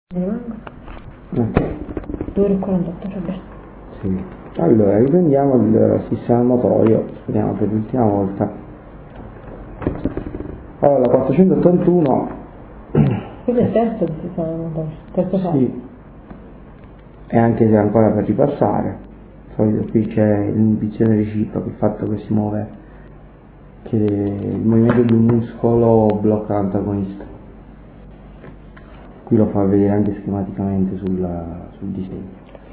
Rimango? Ok. 2 ore e 48, cioè bene. Sì. Allora, riprendiamo il sistema motorio, vediamo per l'ultima volta. Allora, la 481. Questo è il terzo del sistema motorio, terzo fase. Sì. E anche se ancora per ripassare, solito qui c'è l'inibizione reciproca, il fatto che si muove, che il movimento di un muscolo blocca l'antagonista. Qui lo fa vedere anche schematicamente sul disegno.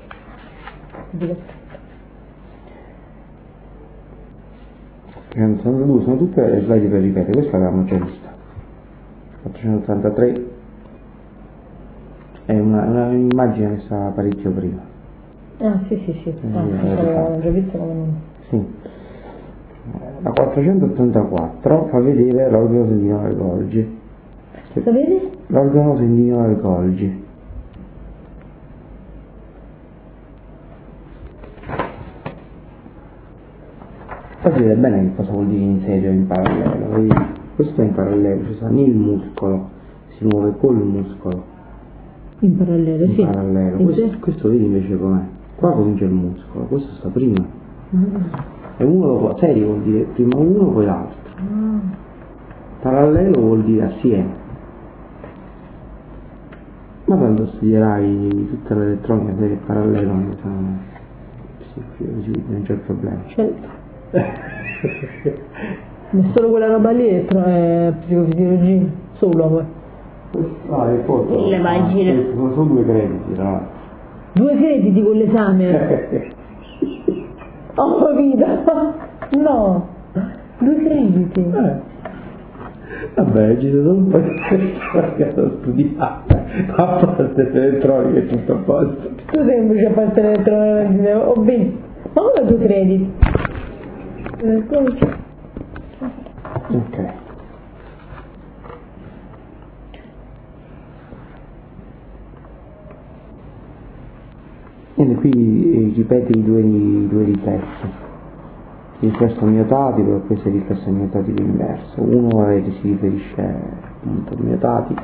Sono tutte le slide per ripetere, questa l'abbiamo già vista. 483 è un'immagine che sta parecchio prima. Ah sì. L'ho già visto come non. Sì. La 484 fa vedere l'organo sentino del Golgi. Sapete? L'organo sentino del Golgi. Capite bene che cosa vuol dire in serio in parallelo? Vedi? Questo è in parallelo, cioè sta il muscolo, si muove col muscolo. In parallelo, sì. In parallelo. Questo vedi invece com'è? Qua comincia il muscolo, questo sta prima. E uno dopo, serio vuol dire prima uno poi l'altro. Parallelo vuol dire assieme. Ma tanto studierai tutta l'elettronica se è parallelo, non c'è problema. Certo. È solo quella roba lì è psicofisiologia, solo poi. No, è poco. Le pagine. Sono 2 crediti, no? 2 crediti con l'esame. Oh vita! No! 2 crediti! Vabbè, ci sono un po' di elettronica da studiare, a parte l'elettronica è tutto a posto. Tu semplice a parte l'elettronica, ho visto. Ma come 2 crediti? Ok. Quindi qui ripete i due riflessi. Il riflesso miotatico e questo è il riflesso miotatico inverso. Uno si riferisce appunto al miotatico,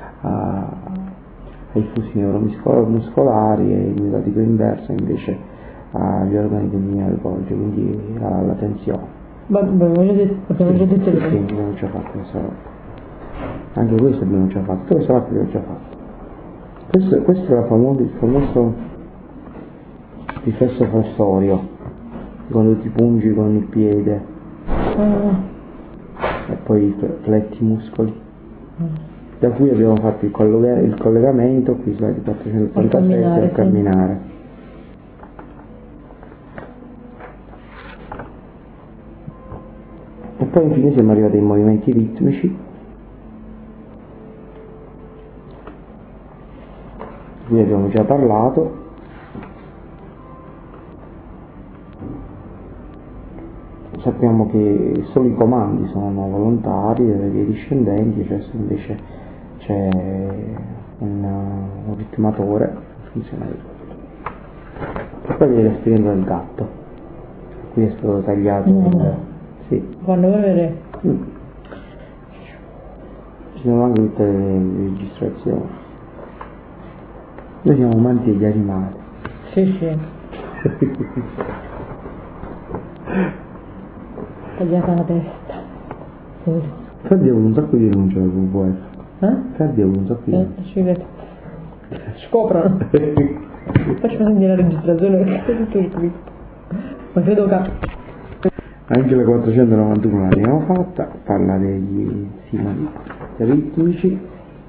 ai flussi neuromuscolari, e il miotatico inverso invece agli organi del Golgi, quindi alla tensione. Ma abbiamo già detto Sì, abbiamo già fatto questa roba. Anche questo abbiamo già fatto, questa parte l'abbiamo già fatto. Questo è il famoso riflesso flessorio, quando ti pungi con il piede e poi fletti i muscoli, da cui abbiamo fatto il collegamento qui slide 487 al camminare. E poi infine siamo arrivati ai movimenti ritmici, di cui abbiamo già parlato. Sappiamo che solo i comandi sono volontari delle vie discendenti, cioè se invece c'è un ritmatore funziona così. E poi viene l'esperienza del gatto, qui è stato tagliato. Sì. Quando vuoi vedere? Ci sono anche tutte le registrazioni. Noi siamo amanti degli animali. Sì. Tagliata la testa. Infatti ho un sacco di denunce al WWF. Infatti ho un sacco di denunce. Scoprono. Facciamo sentire la registrazione perché è tutto scritto. Ma credo che anche la 491 l'abbiamo fatta, parla degli stimoli ritmici.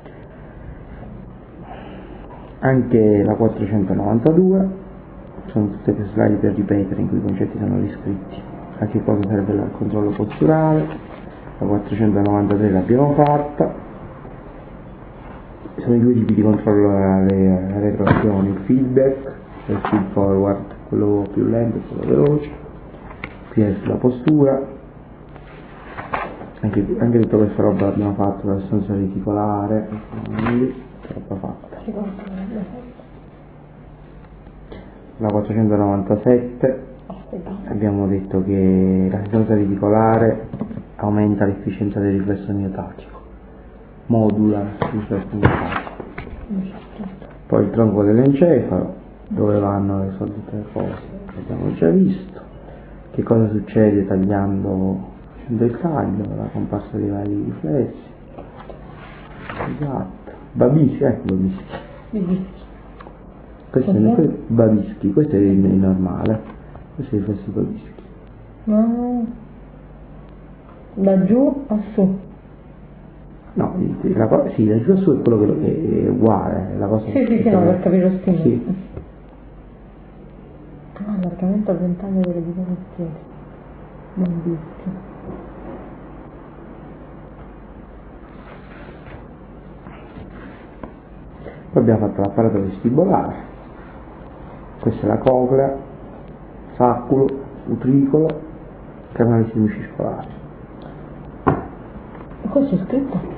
Anche la 492 sono tutte le slide per ripetere in cui i concetti sono riscritti. A che cosa serve il controllo posturale. La 493 l'abbiamo fatta. Sono i 2 tipi di controllo alle retroazioni, il feedback e il feed forward, quello più lento e quello veloce. Qui è sulla postura, anche tutta questa roba l'abbiamo fatto, la risonanza reticolare, roba fatta. La 497 abbiamo detto che la risonanza reticolare aumenta l'efficienza del riflesso miotatico, modula il riflesso miotatico. Poi il tronco dell'encefalo, dove vanno le solite cose, abbiamo già visto. Che cosa succede tagliando, facendo il taglio, la comparsa dei vari riflessi. Esatto. Babischi, ecco Babischi. Questo è Babischi, questo è il normale, questo è il riflesso Babischi. No. Da giù a su. No, sì, da giù a su è quello che è uguale, la cosa. Sì, no, per capire lo stimolo. Sì. Allargamento al ventaglio delle dita del piede. Babischi. Poi abbiamo fatto l'apparato vestibolare, questa è la coclea, sacculo, utricolo, canali semicircolari. Questo è scritto?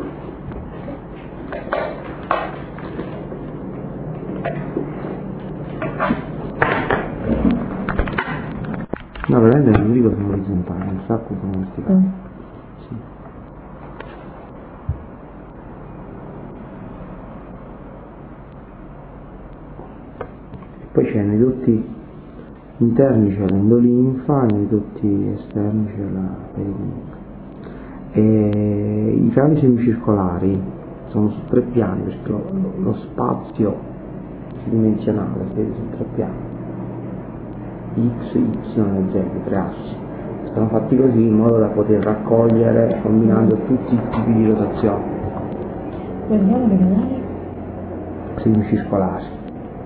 No, veramente non dico sono orizzontali, il sacculo sono verticali. Sì. Poi c'è nei dotti interni c'è l'endolinfa, nei dotti esterni c'è la perilinfa. E i canali semicircolari sono su 3 piani perché lo spazio tridimensionale si vede su 3 piani, X, Y e Z, 3 assi. Sono fatti così in modo da poter raccogliere combinando tutti i tipi di rotazione. Come si chiamano i canali? Semicircolari.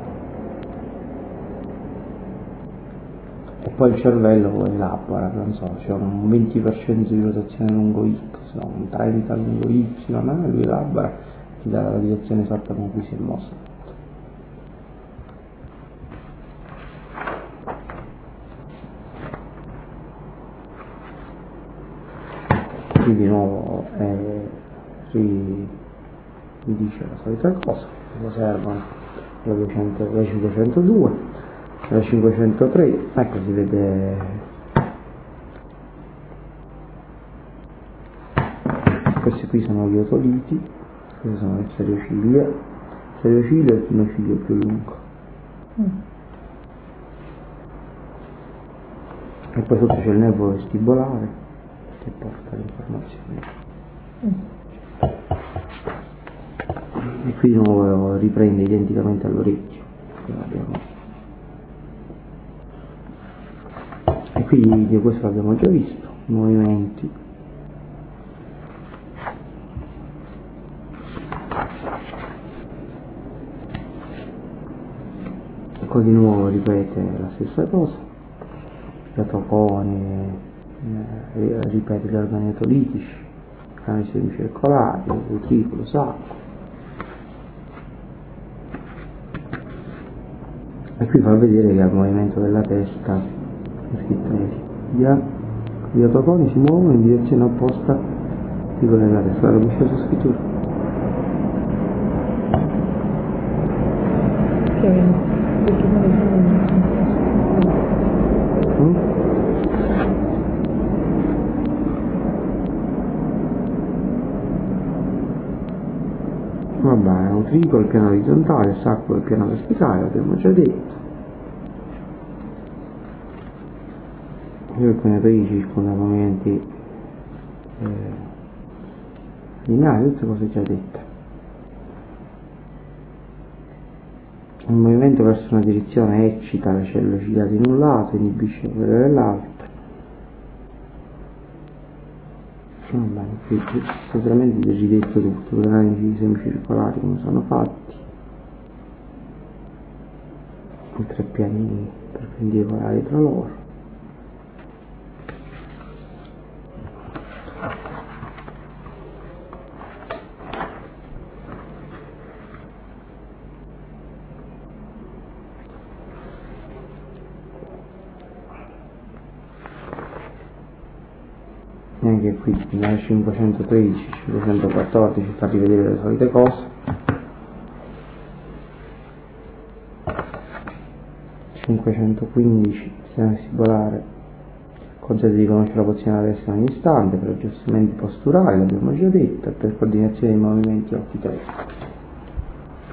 E poi il cervello elabora, non so, c'è un 20% di rotazione lungo X, un 30% lungo Y, lui elabora, ti dà la direzione esatta con cui si è mosso. Qui di nuovo mi dice la solita cosa, cosa servono la 502, la 503, ecco si vede questi qui sono gli otoliti, questi sono le stereociglia, e il pinociglio più lungo. E poi sotto c'è il nervo vestibolare che porta l'informazione. E qui di nuovo riprende identicamente all'orecchio. E qui di questo l'abbiamo già visto, i movimenti. E qua di nuovo ripete la stessa cosa, gli atoconi, ripete gli organi otolitici, canali semicircolari, utricolo, sacco. E qui fa vedere che al movimento della testa è scritto gli atoconi si muovono in direzione opposta di quella della testa. Allora, mi c'è su scrittura. Vabbè, utricolo il piano orizzontale, sacco il piano verticale, l'abbiamo già detto. Io alcuni otoliti circondano movimenti lineari, tutte cose già dette. Il movimento verso una direzione eccita le cellule ciliate in un lato, inibisce quelle dell'altro. Qui sicuramente è ridetto tutto, i canali semicircolari come sono fatti, i 3 piani perpendicolari tra loro. E anche qui nella 513, 514 fa rivedere le solite cose. 515 sistema vestibolare consente di conoscere la posizione della testa in ogni istante per aggiustamenti posturali, l'abbiamo già detto, e per coordinazione dei movimenti occhi-testa.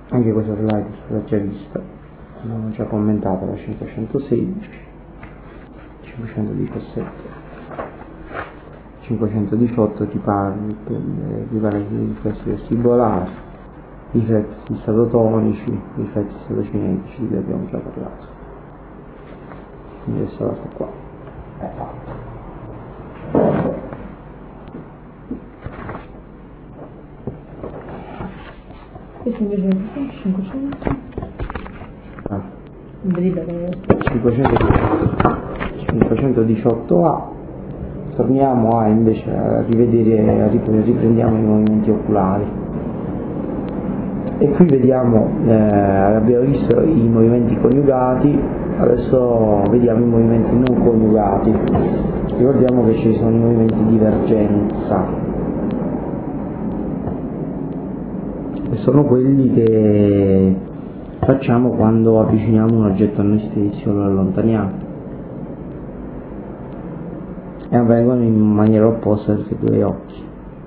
Anche questa slide l'ho già vista, l'ho già commentata, la 516, 517, 518 ti parla di riflessi vestibolari, riflessi statotonici, riflessi statocinetici, di cui abbiamo già parlato. Quindi questa cosa qua è fatta. Questo invece è 500. Vedi bene. 518A. Torniamo invece a rivedere, riprendiamo i movimenti oculari. E qui vediamo, abbiamo visto i movimenti coniugati, adesso vediamo i movimenti non coniugati. Ricordiamo che ci sono i movimenti di divergenza. E sono quelli che facciamo quando avviciniamo un oggetto a noi stessi o lo allontaniamo, e avvengono in maniera opposta per i due occhi.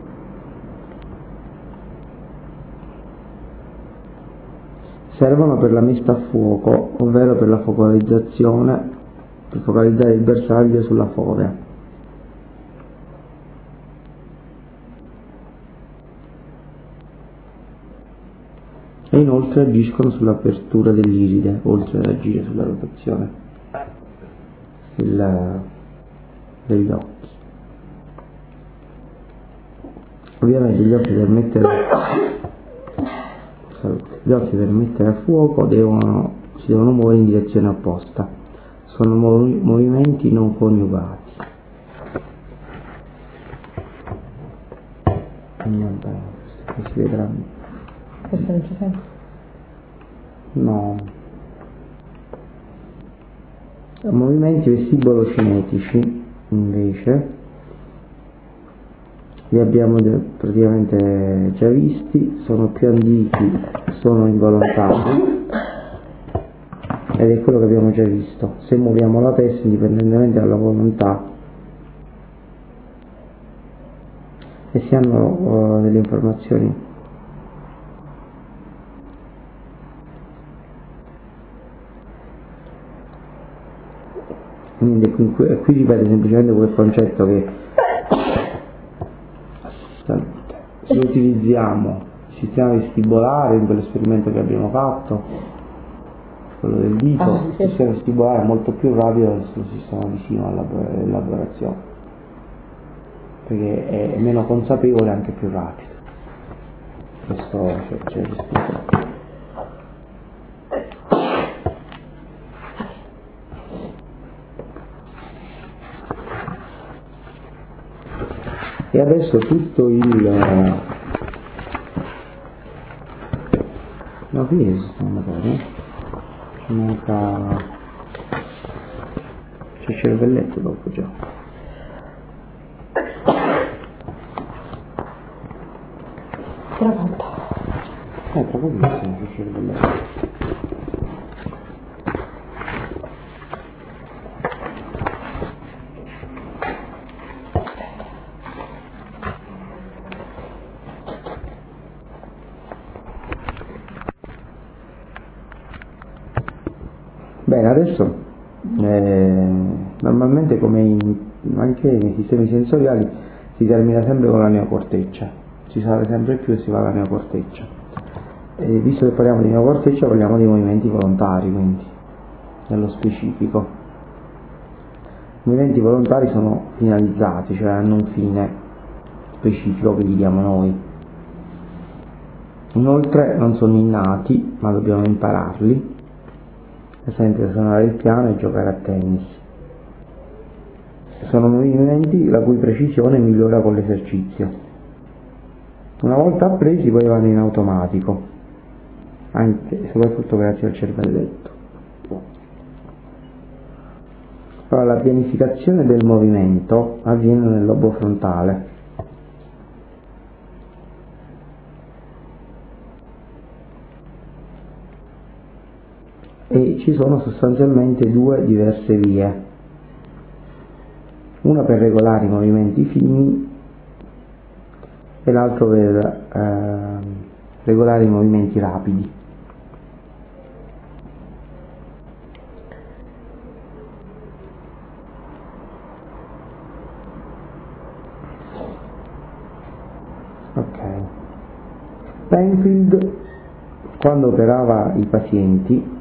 Servono per la messa a fuoco, ovvero per la focalizzazione, per focalizzare il bersaglio sulla fovea. E inoltre agiscono sull'apertura dell'iride, oltre ad agire sulla rotazione degli occhi. Ovviamente gli occhi per mettere a fuoco si devono muovere in direzione opposta. Sono movimenti non coniugati. Qui si vedranno. Questo non ci sei? No. Movimenti vestibolo-cinetici invece li abbiamo praticamente già visti, sono più antichi, sono involontari, ed è quello che abbiamo già visto. Se muoviamo la testa indipendentemente dalla volontà e si hanno delle informazioni. Quindi qui ripete semplicemente quel concetto che se utilizziamo il sistema vestibolare in quell'esperimento che abbiamo fatto, quello del dito, il sistema vestibolare è molto più rapido del sistema visivo all'elaborazione, perché è meno consapevole e anche più rapido. Questo c'è risposto. E adesso tutto no, qui esistono motori, c'è il cervelletto dopo già. Tra quanto? Tra pochissimo c'è il cervelletto. Bene, adesso normalmente anche nei sistemi sensoriali si termina sempre con la neocorteccia, si sale sempre più e si va alla neocorteccia. Visto che parliamo di neocorteccia parliamo di movimenti volontari, quindi nello specifico. I movimenti volontari sono finalizzati, cioè hanno un fine specifico che gli diamo noi. Inoltre non sono innati, ma dobbiamo impararli. Per esempio suonare il piano e giocare a tennis. Sono movimenti la cui precisione migliora con l'esercizio. Una volta appresi poi vanno in automatico, anche soprattutto grazie al cervelletto. Allora, la pianificazione del movimento avviene nel lobo frontale. E ci sono sostanzialmente due diverse vie, una per regolare i movimenti fini e l'altro per regolare i movimenti rapidi. Penfield, quando operava i pazienti,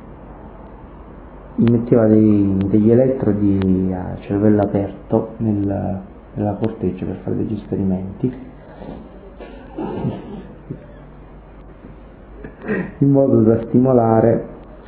gli metteva degli elettrodi a cervello aperto nella corteccia per fare degli esperimenti, in modo da stimolare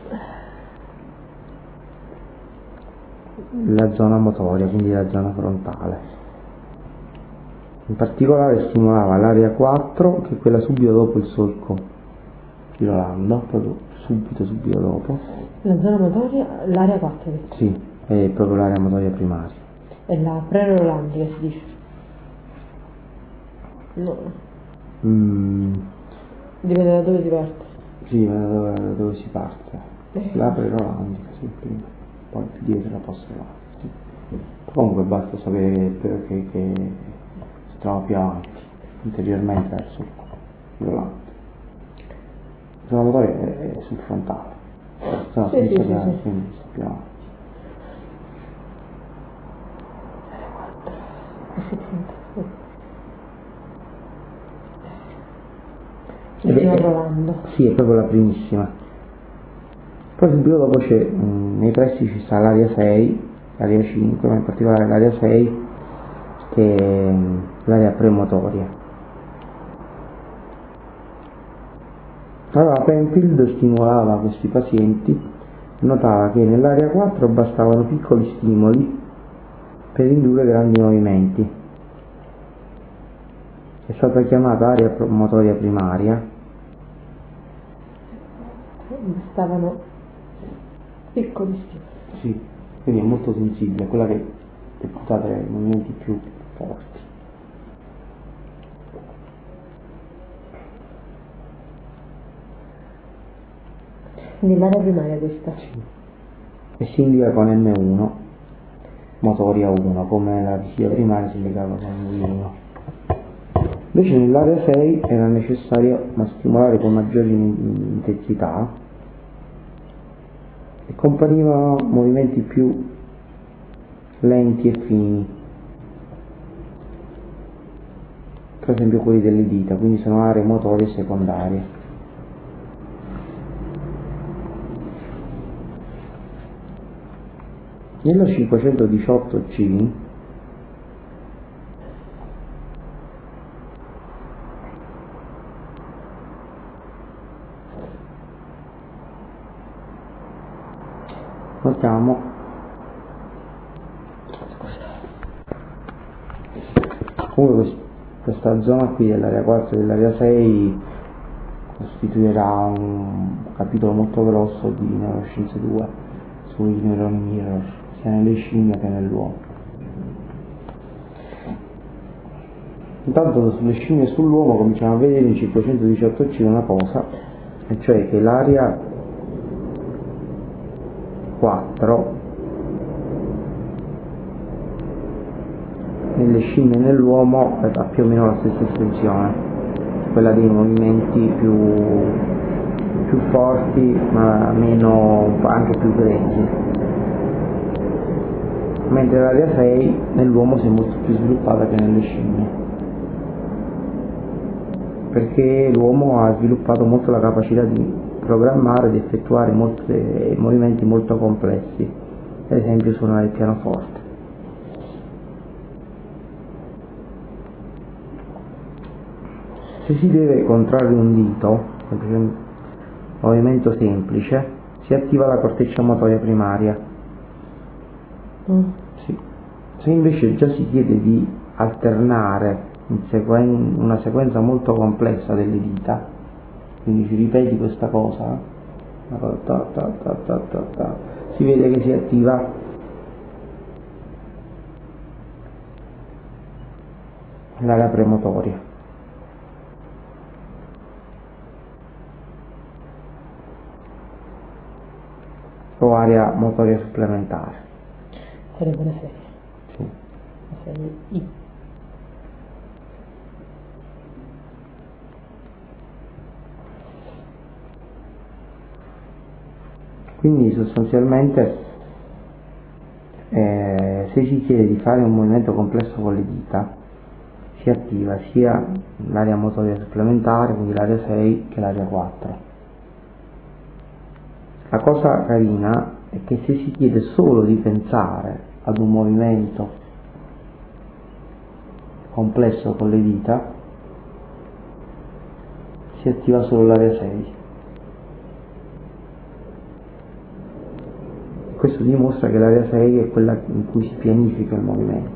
la zona motoria, quindi la zona frontale. In particolare stimolava l'area 4, che è quella subito dopo il solco Girolando, proprio subito dopo. La zona motoria, l'area 4? Sì, è proprio l'area motoria primaria. È la prerolandica, si dice? No. Dipende da dove si parte. Sì, da dove si parte. La prerolandica, sì, prima. Poi più dietro la posta avanti. Sì. Comunque basta sapere che si trova più avanti, interiormente verso il Girolando. La zona motoria è sul frontale. La Sì. quindi sta più avanti. Stiamo provando. Sì, è proprio la primissima. Poi subito dopo c'è, nei pressi ci sta l'area 6, l'area 5, ma in particolare l'area 6, che è l'area premotoria. Allora Penfield stimolava questi pazienti, notava che nell'area 4 bastavano piccoli stimoli per indurre grandi movimenti. È stata chiamata area motoria primaria. Bastavano piccoli stimoli. Sì, quindi è molto sensibile, è quella che è portata ai movimenti più forti. Nell'area primaria questa? Sì. E si indica con M1, motoria 1, come la vigilia primaria si indicava con M1. Invece nell'area 6 era necessario stimolare con maggiore intensità e comparivano movimenti più lenti e fini, per esempio quelli delle dita, quindi sono aree motorie secondarie. Nello 518C notiamo comunque questa zona qui dell'area 4 e dell'area 6 costituirà un capitolo molto grosso di Neuroscienze 2 sui neuroni mirror, sia nelle scimmie che nell'uomo. Intanto sulle scimmie e sull'uomo cominciamo a vedere in 518C una cosa, e cioè che l'area 4 nelle scimmie e nell'uomo ha più o meno la stessa estensione, quella dei movimenti più forti ma meno, anche più grezzi, mentre l'area 6 nell'uomo si è molto più sviluppata che nelle scimmie, perché l'uomo ha sviluppato molto la capacità di programmare, di effettuare molti movimenti molto complessi, ad esempio suonare il pianoforte. Se si deve contrarre un dito, movimento semplice, si attiva la corteccia motoria primaria. Sì. Se invece già si chiede di alternare una sequenza molto complessa delle dita, quindi ci ripeti questa cosa, si vede che si attiva l'area premotoria o area motoria supplementare. Sarebbe una serie. Sì. La serie I. Quindi sostanzialmente se si chiede di fare un movimento complesso con le dita, si si attiva sia l'area motoria supplementare, quindi l'area 6, che l'area 4. La cosa carina è che se si chiede solo di pensare ad un movimento complesso con le dita, si attiva solo l'area 6. Questo dimostra che l'area 6 è quella in cui si pianifica il movimento.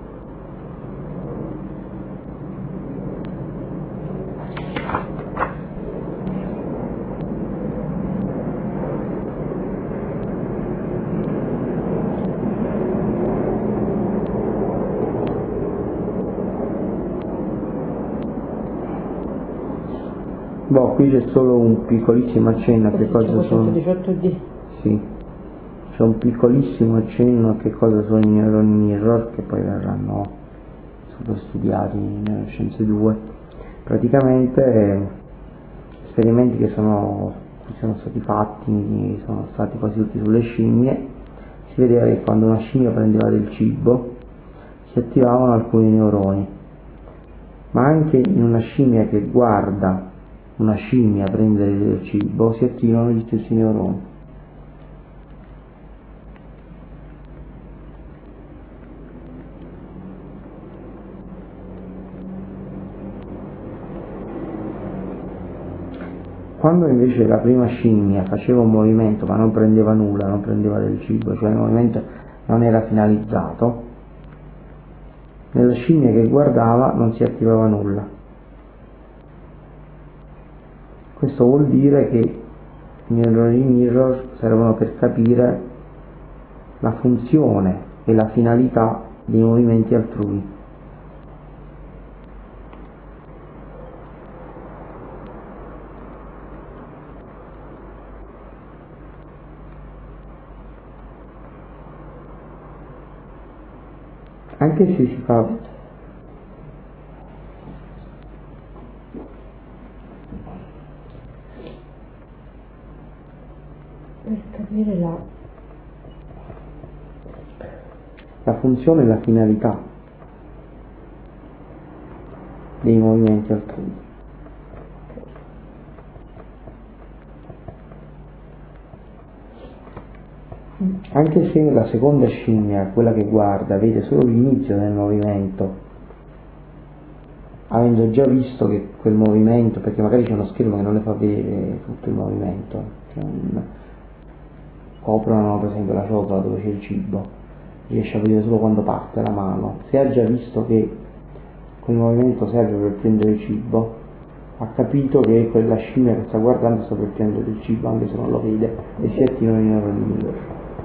Qui c'è solo un piccolissimo accenno a che cosa sono. 118D. Sì, c'è un piccolissimo accenno a che cosa sono i neuron mirror, che poi verranno studiati nelle scienze 2. Praticamente esperimenti che sono stati fatti, sono stati quasi tutti sulle scimmie. Si vedeva che quando una scimmia prendeva del cibo si attivavano alcuni neuroni, ma anche in una scimmia che guarda una scimmia prendere del cibo si attivano gli stessi neuroni. Quando invece la prima scimmia faceva un movimento ma non prendeva nulla, non prendeva del cibo, cioè il movimento non era finalizzato, nella scimmia che guardava non si attivava nulla. Questo vuol dire che i neuroni mirror servono per capire la funzione e la finalità dei movimenti altrui. Anche se si fa per capire la funzione e la finalità dei movimenti altrui. Anche se la seconda scimmia, quella che guarda, vede solo l'inizio del movimento, avendo già visto che quel movimento, perché magari c'è uno schermo che non le fa vedere tutto il movimento, coprono per esempio la ciotola dove c'è il cibo, riesce a vedere solo quando parte la mano. Se ha già visto che quel movimento serve per prendere il cibo, ha capito che quella scimmia che sta guardando sta per prendere il cibo anche se non lo vede, e si attivano i neuroni mirror.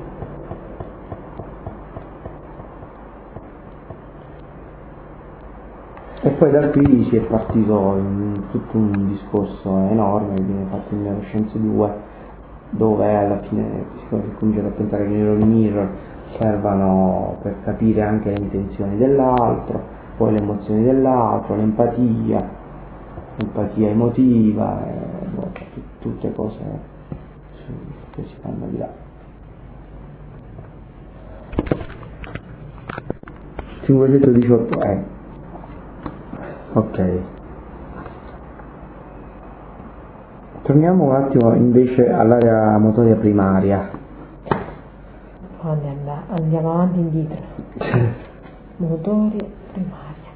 E poi da qui si è partito in tutto un discorso enorme che viene fatto in Neuroscienze 2, dove alla fine si comincia a pensare che i neuroni mirror servano per capire anche le intenzioni dell'altro, poi le emozioni dell'altro, l'empatia emotiva, tutte cose che si fanno di là. 518 ok. Torniamo un attimo invece all'area motoria primaria. Andiamo avanti e indietro. Motoria primaria.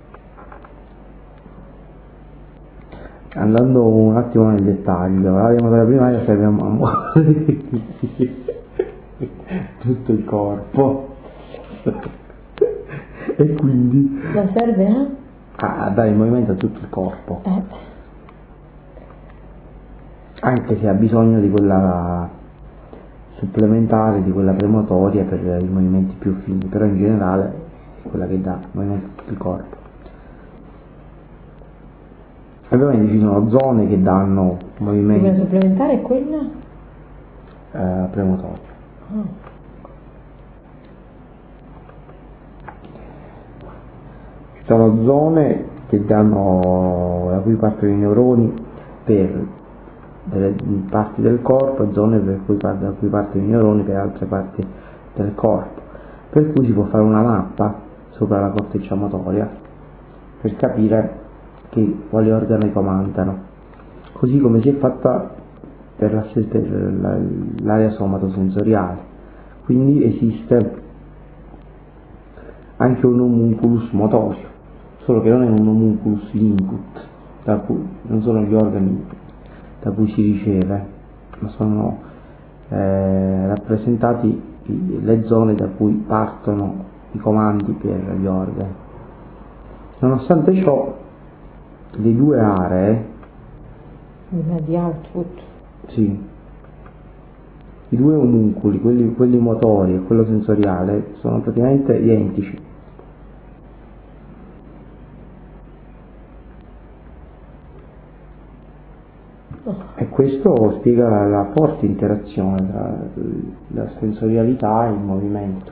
Andando un attimo nel dettaglio, l'area motoria primaria serve a muovere tutto il corpo e quindi Ma serve a dare il movimento a tutto il corpo, anche se ha bisogno di quella supplementare, di quella premotoria per i movimenti più fini, però in generale è quella che dà movimento a tutto il corpo. Ovviamente ci sono zone che danno movimento. Quella supplementare è quella? Premotoria. Ci sono zone che danno, da cui partono i neuroni per delle parti del corpo, e zone da cui partono i neuroni per altre parti del corpo, per cui si può fare una mappa sopra la corteccia motoria per capire quali organi comandano, così come si è fatta per l'area somatosensoriale. Quindi esiste anche un homunculus motorio, solo che non è un homunculus input, non sono gli organi da cui si riceve, ma sono rappresentati le zone da cui partono i comandi per gli organi. Nonostante ciò, le due aree di output, sì, i due omunculi, quelli motori e quello sensoriale, sono praticamente identici. E questo spiega la forte interazione tra la sensorialità e il movimento.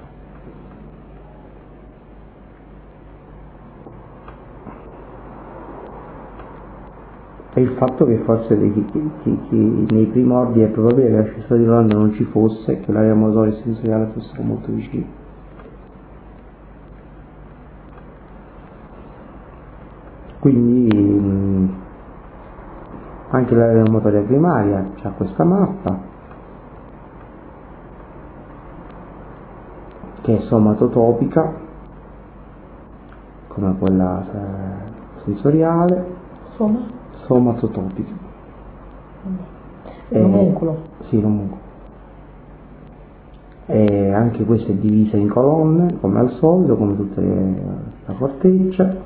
E il fatto che forse nei primordi è probabile che la scissura di Rolando non ci fosse e che l'area motoria e sensoriale fossero molto vicine. Quindi anche l'area motoria primaria ha questa mappa che è somatotopica come quella sensoriale, somatotopica. L'omunculo. Sì, l'omunculo. E anche questa è divisa in colonne come al solito, come tutta la corteccia.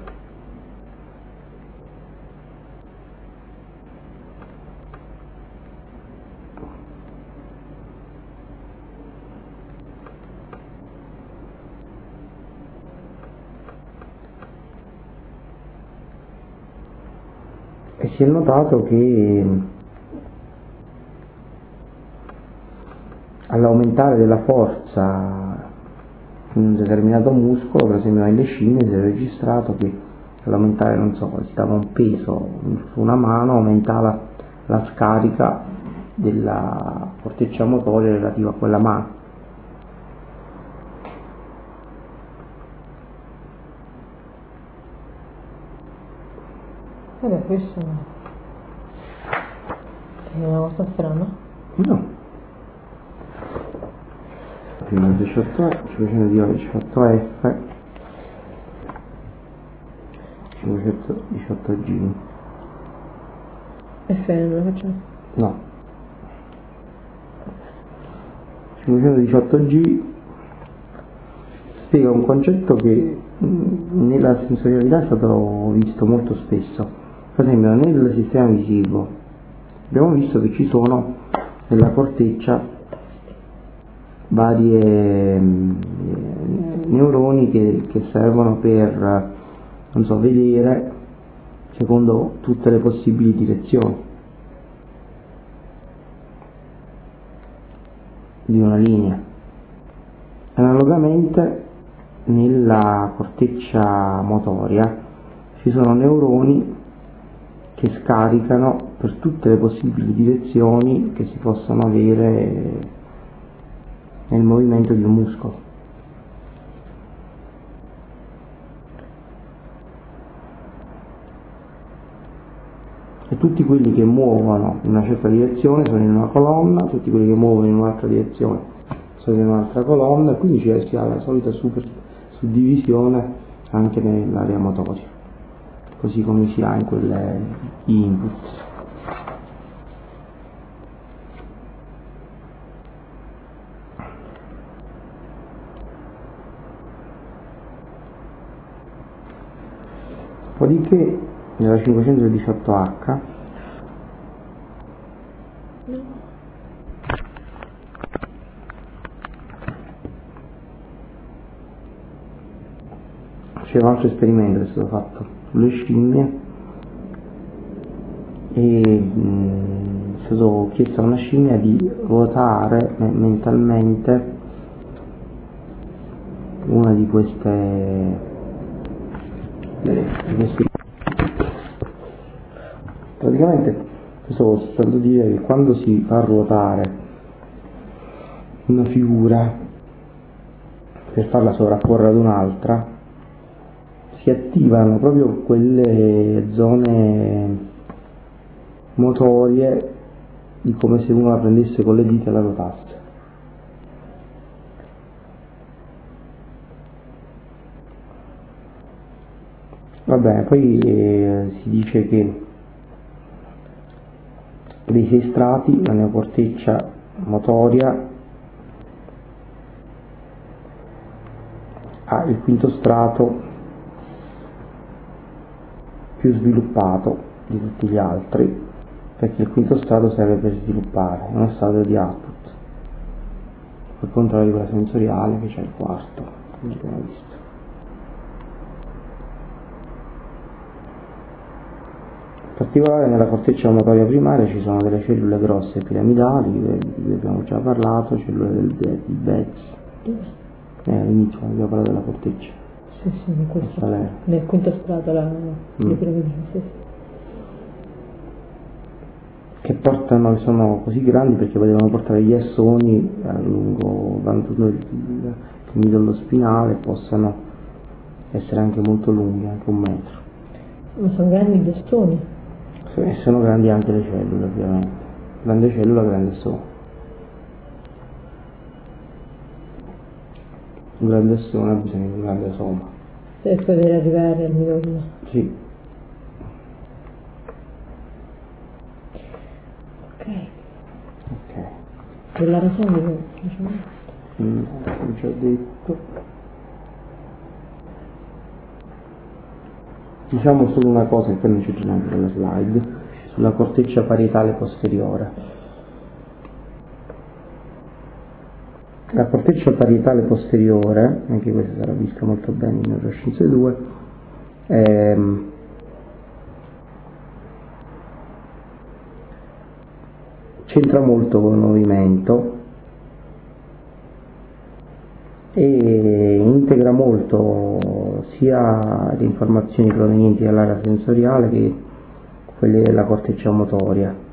E si è notato che all'aumentare della forza in un determinato muscolo, per esempio nelle scimmie, si è registrato che all'aumentare, non so, si dava un peso su una mano, aumentava la scarica della corteccia motoria relativa a quella mano. Vabbè, questo è una cosa strana. No. Prima 18E, 518F, 518G. F non lo facciamo? No. 518G spiega un concetto che nella sensorialità è stato visto molto spesso. Per esempio nel sistema visivo abbiamo visto che ci sono nella corteccia varie neuroni che servono per, non so, vedere secondo tutte le possibili direzioni di una linea. Analogamente nella corteccia motoria ci sono neuroni che scaricano per tutte le possibili direzioni che si possono avere nel movimento di un muscolo. E tutti quelli che muovono in una certa direzione sono in una colonna, tutti quelli che muovono in un'altra direzione sono in un'altra colonna, e quindi si ha la solita suddivisione anche nell'area motoria, così come si ha in quelle input. Dopodiché nella 518H c'è un altro esperimento che è stato fatto sulle scimmie e è stato chiesto a una scimmia di ruotare mentalmente una di queste praticamente questo sta stando a dire che quando si fa ruotare una figura per farla sovrapporre ad un'altra si attivano proprio quelle zone motorie di come se uno la prendesse con le dita e la rotasse. Va bene, poi si dice che dei 6 strati la neocorteccia motoria ha il quinto strato più sviluppato di tutti gli altri, perché il quinto strato serve per sviluppare, è uno stato di output, al contrario di quella sensoriale che c'è il quarto, come abbiamo visto. In particolare nella corteccia motoria primaria ci sono delle cellule grosse piramidali, di cui abbiamo già parlato, cellule di Betz. All'inizio abbiamo parlato della corteccia. Sì, nel quinto strato le piramidi, sì. Che sono così grandi perché potevano portare gli assoni lungo il midollo spinale, possono essere anche molto lunghi, anche 1 metro. Ma sono grandi gli assoni? E sono grandi anche le cellule, ovviamente. Grande cellula, grande assone. Un grande assone ha bisogno di un grande soma. Per poter arrivare al midollo. Sì. Ok. Della rasoio? Ho già detto. Diciamo solo una cosa che poi non c'è neanche nella slide, sulla corteccia parietale posteriore. La corteccia parietale posteriore, anche questa sarà vista molto bene in Neuroscienze 2, c'entra molto con il movimento e integra molto sia le informazioni provenienti dall'area sensoriale che quelle della corteccia motoria.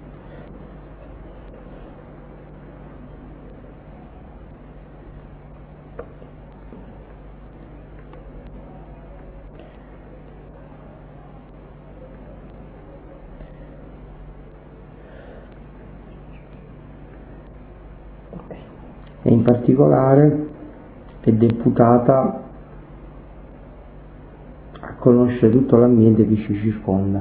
E in particolare è deputata a conoscere tutto l'ambiente che ci circonda.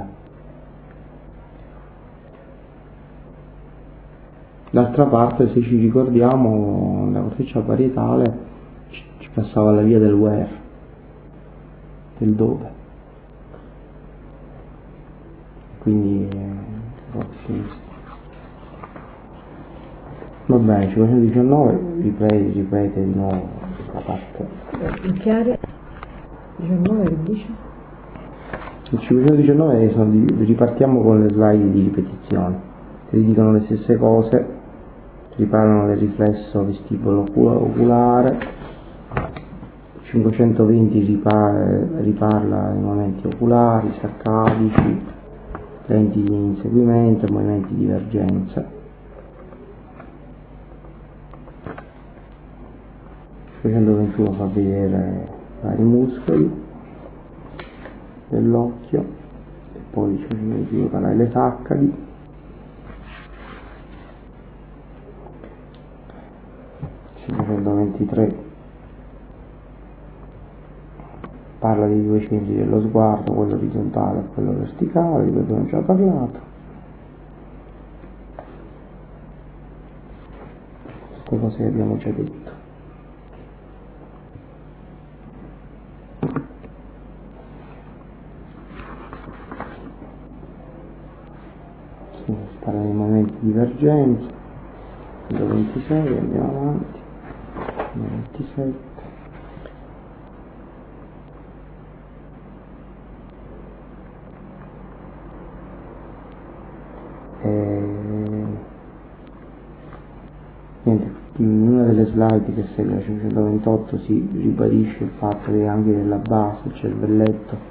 D'altra parte, se ci ricordiamo, la corteccia parietale ci passava la via del where, del dove. Quindi va bene, 519 ripete di nuovo la parte. In che area? 19 che dice? Il 519 ripartiamo con le slide di ripetizione, che dicono le stesse cose, riparlano del riflesso vestibolo oculare, 520 riparla dei momenti oculari, saccadici, lenti di inseguimento e movimenti di divergenza. 521 fa vedere vari muscoli dell'occhio e poi 522 parla delle saccadi. 523 parla dei 2 centri dello sguardo, quello orizzontale e quello verticale, di cui abbiamo già parlato. Tutte cose che abbiamo già detto. Parla dei momenti di divergenza. 26, andiamo avanti. 27. Niente, in una delle slide che segue la 528 si ribadisce il fatto che anche nella base, il cervelletto,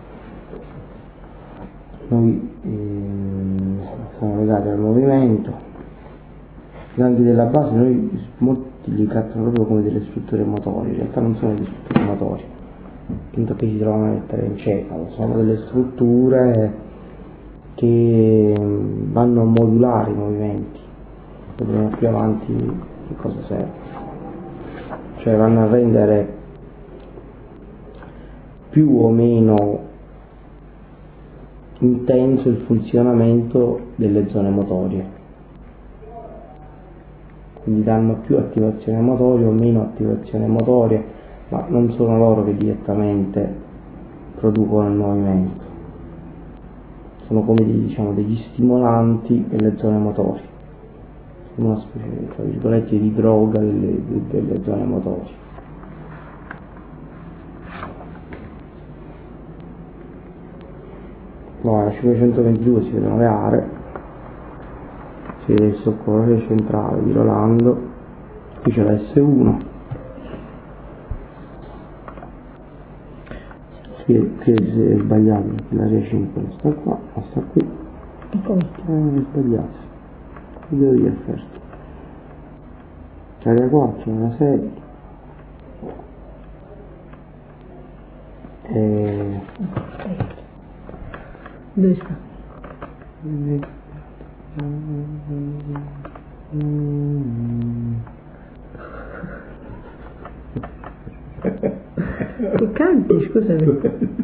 noi sono legati al movimento. I gangli della base molti li trattano proprio come delle strutture motorie, in realtà non sono delle strutture motorie, che si trovano nel telencefalo. Sono delle strutture che vanno a modulare i movimenti. Vedremo più avanti che cosa serve. Cioè vanno a rendere più o meno intenso il funzionamento delle zone motorie. Quindi danno più attivazione motoria o meno attivazione motoria, ma non sono loro che direttamente producono il movimento. Sono come degli stimolanti delle zone motorie, una specie tra virgolette di droga delle zone motorie. Allora, a 522 si vedono le aree, si vede il soccorso centrale di Rolando, qui c'è la S1, qui è sbagliato perché l'area 5 non sta qua, ma sta qui, E come? è sbagliato, devo dire offerto. L'area 4, l'area 6, Dove sta? Che canti, scusami.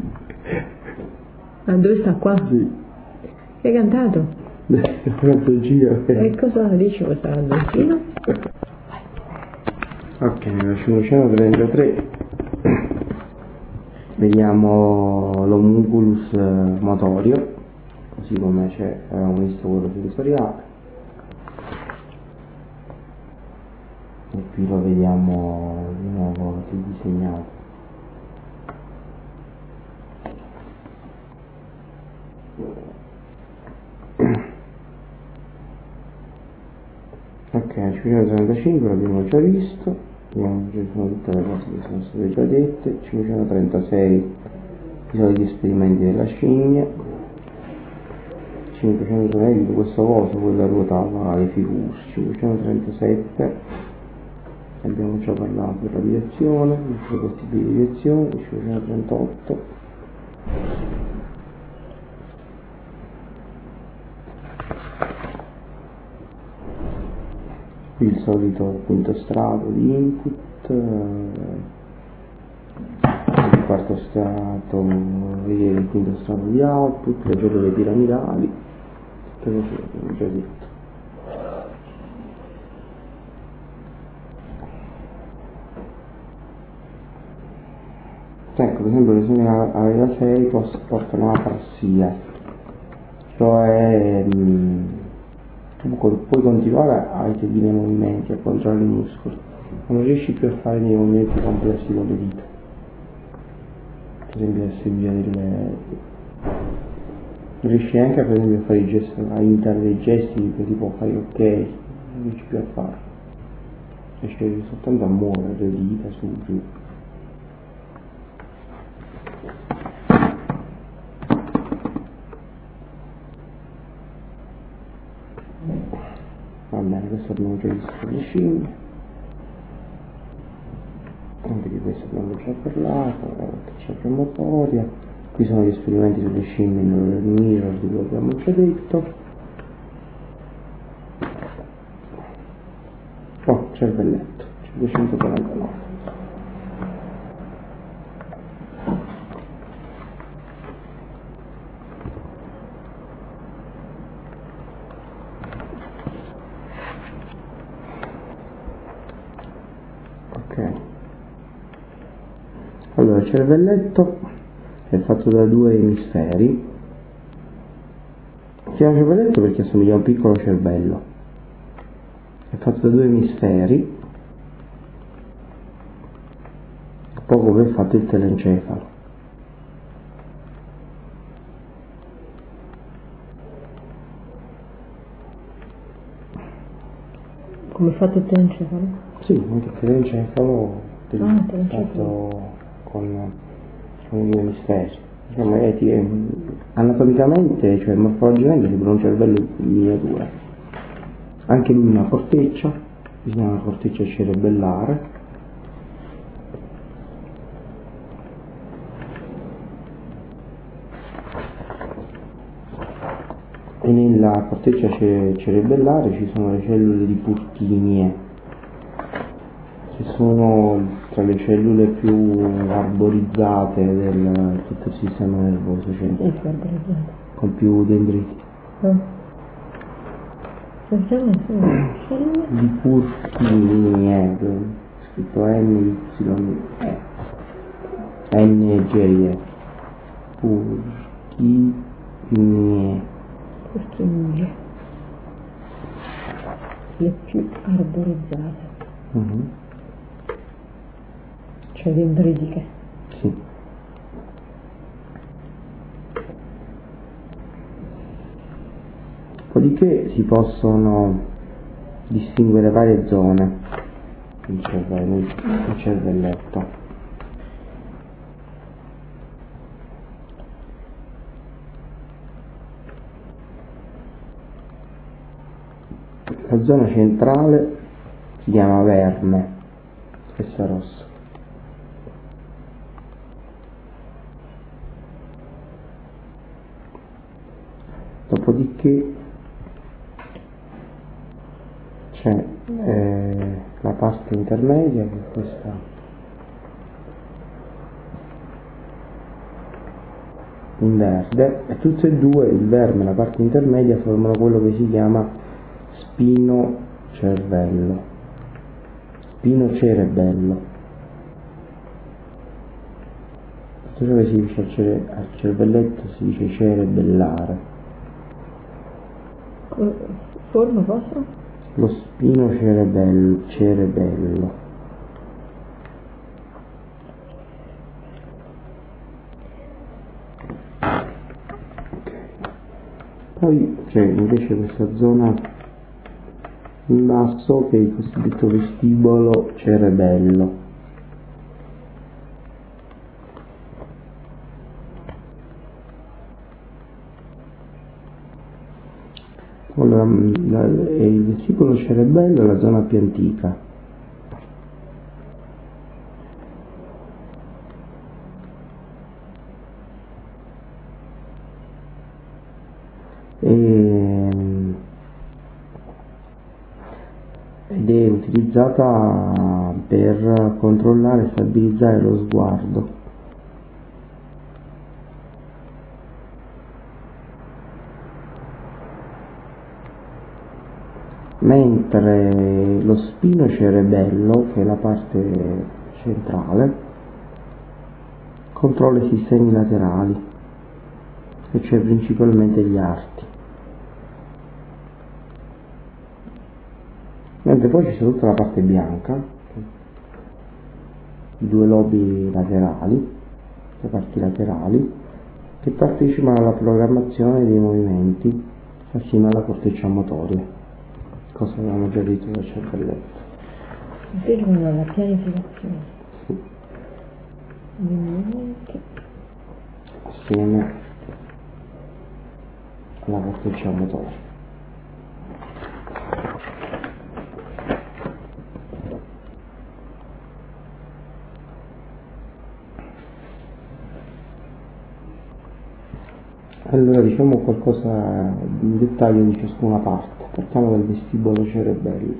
Ah, dove sta qua? Sì. Che hai cantato? Canzoncino. E cosa dice questa canzoncina? Ok, nella 533 vediamo l'homunculus motorio, così come avevamo visto quello sensoriale, e qui lo vediamo di nuovo disegnato. Ok, 535 l'abbiamo già visto, abbiamo già sono tutte le cose che sono state già dette. 536 ci sono gli esperimenti della scimmia. 536 di questo coso, quella ruotava le figure. 537 abbiamo già parlato della direzione, di tutte queste direzioni. 538 il solito quinto strato di input, il quarto strato, il quinto strato di output, le cellule piramidali, tutte cose che abbiamo già detto. Ecco, per esempio le zone area 6 portano a parassia, cioè tu puoi continuare a eseguire i movimenti, a controllare i muscoli, ma non riesci più a fare dei movimenti complessi con le dita, per esempio a seguire non riesci neanche per esempio a fare i gesti, a imitare dei gesti che ti può fare ok, non riesci più a farlo, riesci soltanto a muovere le dita su giù. Va bene, questo abbiamo già visto le scimmie, anche di questo abbiamo già parlato, la traccia motoria. Qui sono gli esperimenti sulle scimmie nel mirror di cui abbiamo già detto. Oh, cervelletto, 549. Allora, il cervelletto è fatto da due emisferi. Si chiama cervelletto perché assomiglia a un piccolo cervello. È fatto da due emisferi, un po' come è fatto il telencefalo. Come è fatto il telencefalo? Sì, anche il telencefalo è fatto con gli emisferi. Diciamo, anatomicamente, cioè morfologicamente, sembra un cervello in miniatura. Anche lui una corteccia, si chiama corteccia cerebellare. nella corteccia cerebellare ci sono le cellule di Purkinje, che sono tra le cellule più arborizzate del tutto il sistema nervoso, cioè Sì, più arborizzate. con più dendriti. Come si chiama? Cellule? Di Purkinje, scritto N-Y-E, N-G-E, Purkinje. Purkinje. Le più arborizzate. Cioè dendritiche. Sì. Dopodiché si possono distinguere varie zone nel cervelletto. La zona centrale si chiama verme, questa rossa. Dopodiché c'è la parte intermedia, che è questa in verde, e tutte e due, il verme e la parte intermedia, formano quello che si chiama spino cerebello. Tutto ciò che si dice al cervelletto si dice cerebellare. Forma cosa? Lo spino cerebello. Poi c'è invece questa zona in basso che è il cosiddetto vestibolo cerebello. Allora, il vestibolo cerebello è la zona più antica. Ed è utilizzata per controllare e stabilizzare lo sguardo. Mentre lo spino cerebello, che è la parte centrale, controlla i sistemi laterali, e cioè principalmente gli arti. Mentre poi ci sono tutta la parte bianca, i due lobi laterali, le parti laterali, che partecipano alla programmazione dei movimenti assieme alla corteccia motoria, cosa che avevamo già detto del cervelletto. Partecipano alla pianificazione. Sì. Dei movimenti. Assieme alla corteccia motoria. Allora diciamo qualcosa in dettaglio di ciascuna parte. Partiamo dal vestibolo cerebello.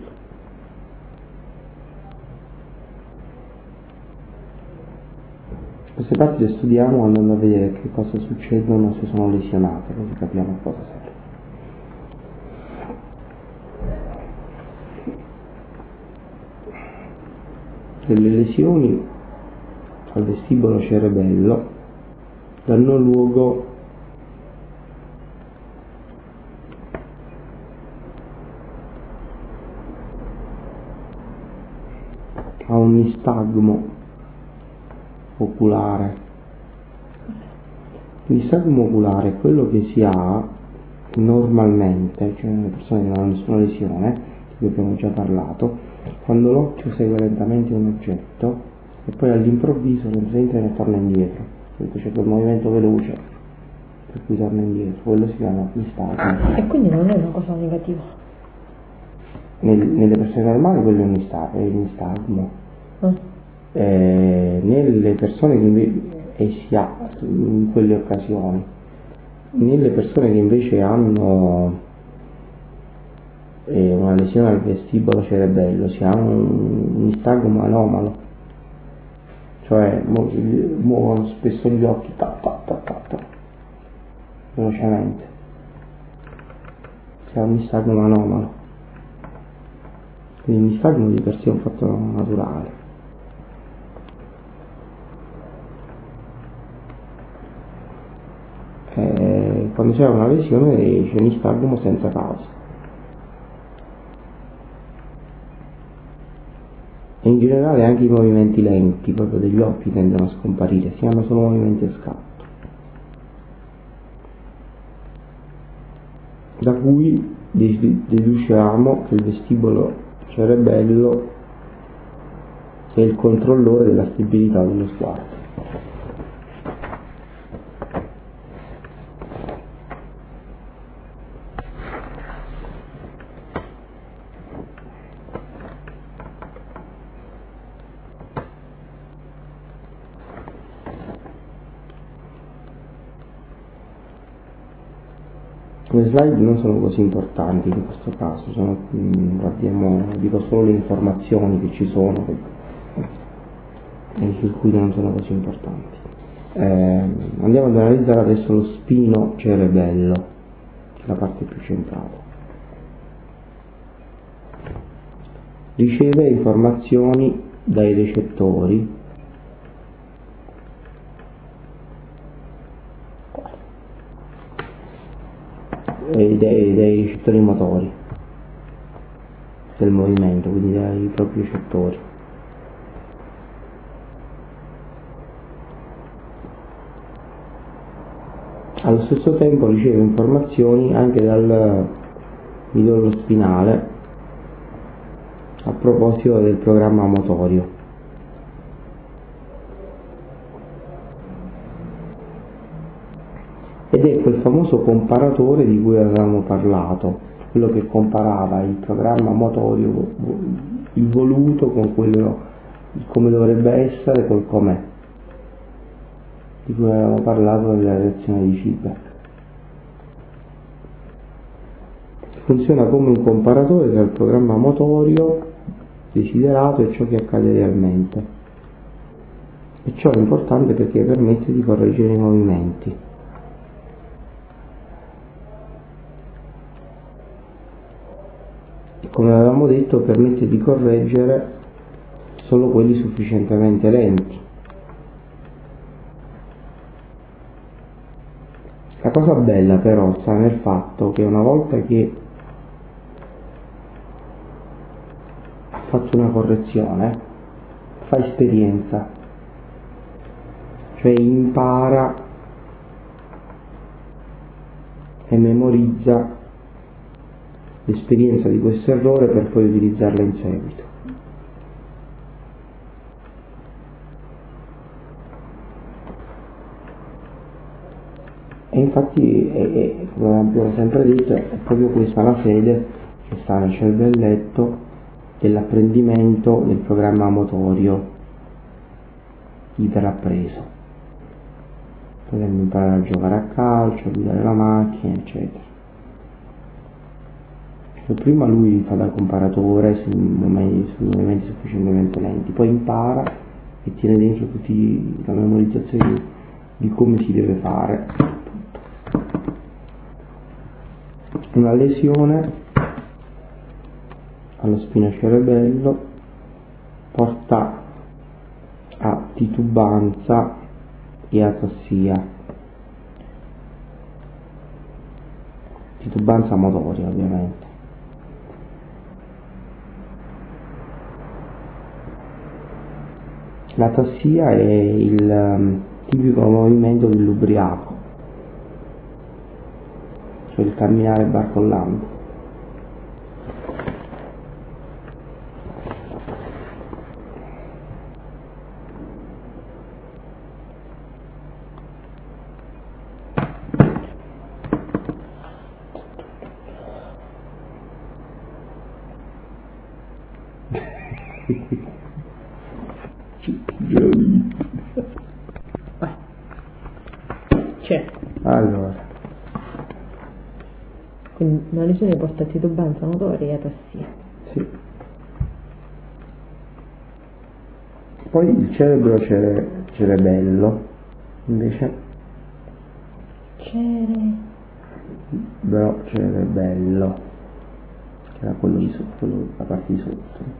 Queste parti le studiamo andando a vedere che cosa succedono se sono lesionate, così capiamo a cosa serve. Delle lesioni al vestibolo cerebello danno luogo a un nistagmo oculare. Il nistagmo oculare è quello che si ha normalmente, cioè nelle persone che non hanno nessuna lesione, di cui abbiamo già parlato, quando l'occhio segue lentamente un oggetto e poi all'improvviso entra e torna indietro, quindi c'è quel movimento veloce per cui torna indietro, quello si chiama nistagmo. E quindi non è una cosa negativa. Nelle persone normali quello è il nistagmo. Nelle persone che si ha in quelle occasioni, nelle persone che invece hanno e una lesione al vestibolo cerebello si ha un nistagmo anomalo, cioè muovono spesso gli occhi velocemente, si ha un nistagmo anomalo, quindi il nistagmo di per sé è un fatto naturale. Quando c'è una lesione c'è un nistagmo senza causa. E in generale anche i movimenti lenti proprio degli occhi tendono a scomparire, si hanno solo movimenti a scatto. Da cui deduciamo che il vestibolo cerebello è il controllore della stabilità dello sguardo. Le slide non sono così importanti in questo caso, dico solo le informazioni che ci sono e i circuiti non sono così importanti. Andiamo ad analizzare adesso lo spino cerebello, che è la parte più centrale. Riceve informazioni dai recettori e dai recettori motori del movimento, quindi dai propri recettori. Allo stesso tempo riceve informazioni anche dal midollo spinale a proposito del programma motorio. Ed è quel famoso comparatore di cui avevamo parlato, quello che comparava il programma motorio, il voluto, con quello come dovrebbe essere col com'è, di cui avevamo parlato nella reazione di feedback. Funziona come un comparatore tra il programma motorio desiderato e ciò che accade realmente. E ciò è importante perché permette di correggere i movimenti. Come avevamo detto, permette di correggere solo quelli sufficientemente lenti. La cosa bella però sta nel fatto che una volta che ha fatto una correzione, fa esperienza, cioè impara e memorizza l'esperienza di questo errore per poi utilizzarla in seguito. E infatti, come abbiamo sempre detto, è proprio questa la sede che sta nel cervelletto dell'apprendimento del programma motorio iperappreso. Potremmo imparare a giocare a calcio, a guidare la macchina, eccetera. Prima lui fa da comparatore sui movimenti sufficientemente lenti, poi impara e tiene dentro tutti la memorizzazione di come si deve fare. Una lesione allo spina cerebello porta a titubanza e atassia, titubanza motoria ovviamente. L'atassia è il tipico movimento dell'ubriaco, cioè il camminare barcollando. C'è. Allora, Quindi una lesione porta a titubanza motoria e atassia. Sì. Poi il cerebro cerebello, invece, cerebello, che era quello di sotto, la parte di sotto.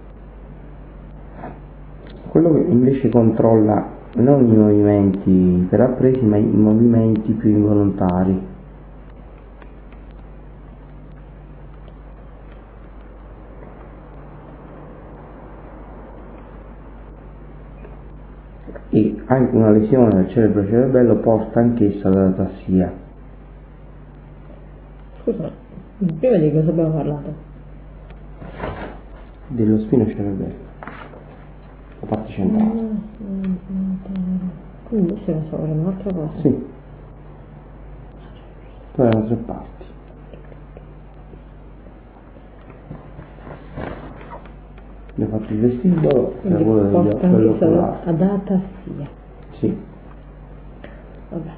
Quello che invece controlla non i movimenti iperappresi, ma i movimenti più involontari. E anche una lesione del cerebro cerebello porta anch'essa ad atassia. Scusa, prima di cosa abbiamo parlato? Dello spino cerebello, la parte centrale. Quindi adesso ne sto facendo un'altra cosa. Sì. Poi erano 3 parti. Abbiamo fatto il vestibolo, che era quello porta quello anch'essa oculare. ad atassia. Sì. Vabbè.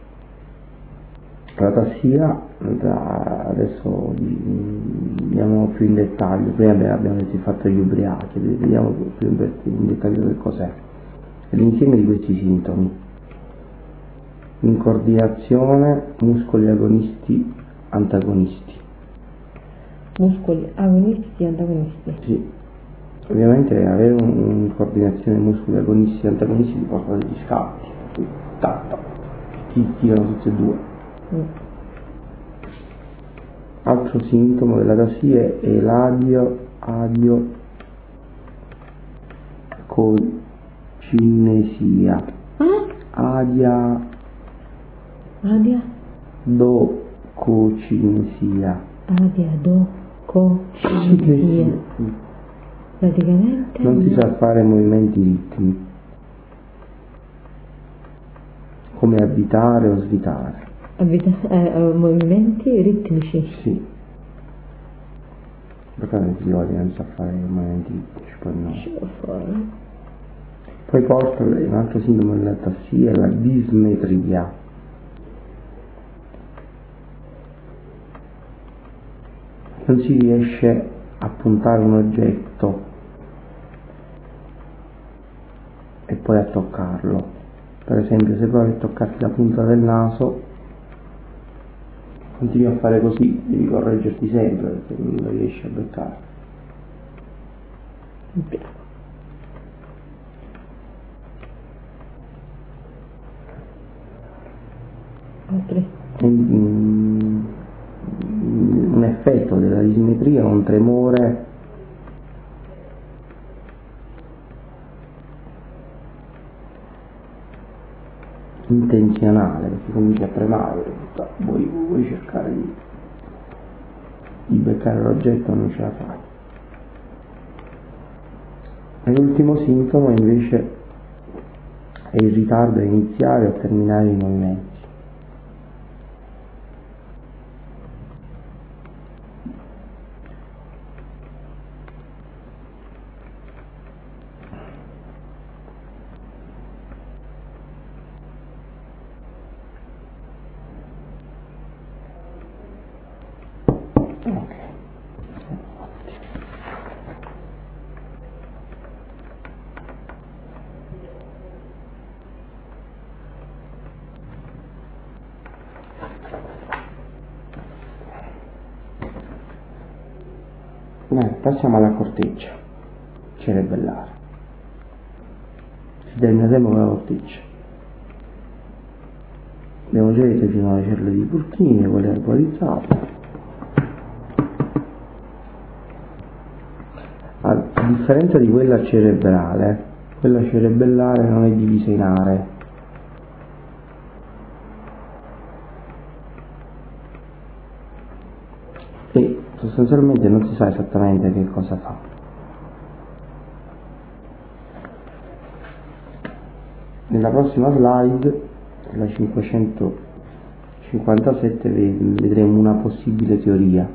L'atassia, adesso andiamo più in dettaglio. Prima abbiamo detto il fatto degli ubriachi, vediamo più in dettaglio che cos'è. È l'insieme di questi sintomi: incoordinazione, muscoli agonisti, antagonisti. Muscoli agonisti e antagonisti. Sì. Ovviamente avere un'incoordinazione muscoli agonisti e antagonisti ti porta a degli scatti, ti tirano tutti e due. Altro sintomo dell'atassia è l'adiacocinesia. Adiacocinesia. Adiacocinesia. Praticamente non si sa fare movimenti ritmi, come abitare o svitare. Movimenti ritmici. Sì. Perché non si non sa fare movimenti ritmici, poi no. Ci può fare. Poi porta un altro sintomo dell'atassia, la dismetria. Non si riesce a puntare un oggetto e poi a toccarlo. Per esempio, se provi a toccarti la punta del naso, continui a fare così, devi correggerti sempre perché non lo riesci a beccare. Altri? Un effetto della disimmetria è un tremore intenzionale, perché cominci a tremare, vuoi cercare di beccare l'oggetto, non ce la fai. E l'ultimo sintomo invece è il ritardo a iniziare o a terminare i movimenti. Passiamo alla corteccia cerebellare. Si termina sempre con la corteccia. Abbiamo già detto che ci sono le cellule di Purkinje, quelle arporizzate. A differenza di quella cerebellare non è divisa in aree. E sostanzialmente non si sa esattamente che cosa fa. Nella prossima slide, la 557, vedremo una possibile teoria.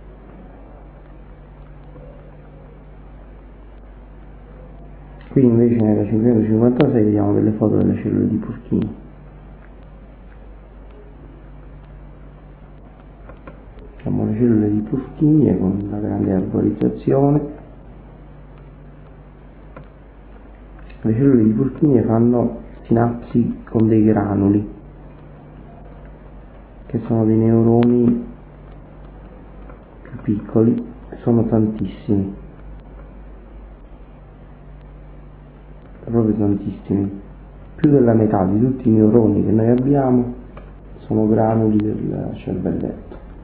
Qui invece nella 556 vediamo delle foto delle cellule di Purkinje. Purkinje con la grande arborizzazione. Le cellule di Purkinje fanno sinapsi con dei granuli, che sono dei neuroni più piccoli, sono tantissimi, proprio tantissimi, più della metà di tutti i neuroni che noi abbiamo sono granuli del cervelletto.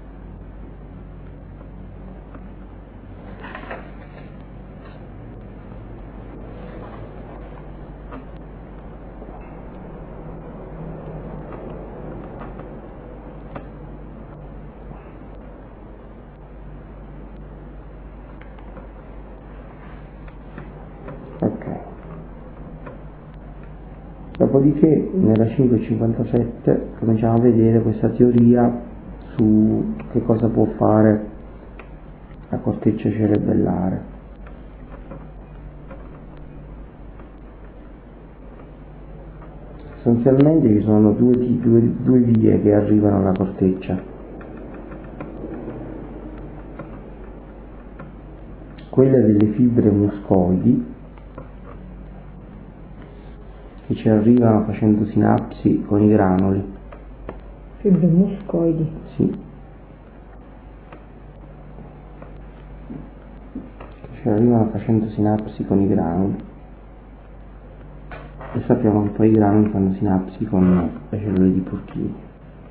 Dopodiché nella 557 cominciamo a vedere questa teoria su che cosa può fare la corteccia cerebellare. Sostanzialmente ci sono due vie che arrivano alla corteccia. Quella delle fibre muscoidi, che ci arrivano facendo sinapsi con i granuli. Fibre muscoidi? Sì. Che ci arrivano facendo sinapsi con i granuli. E sappiamo che poi i granuli fanno sinapsi con le cellule di Purkinje.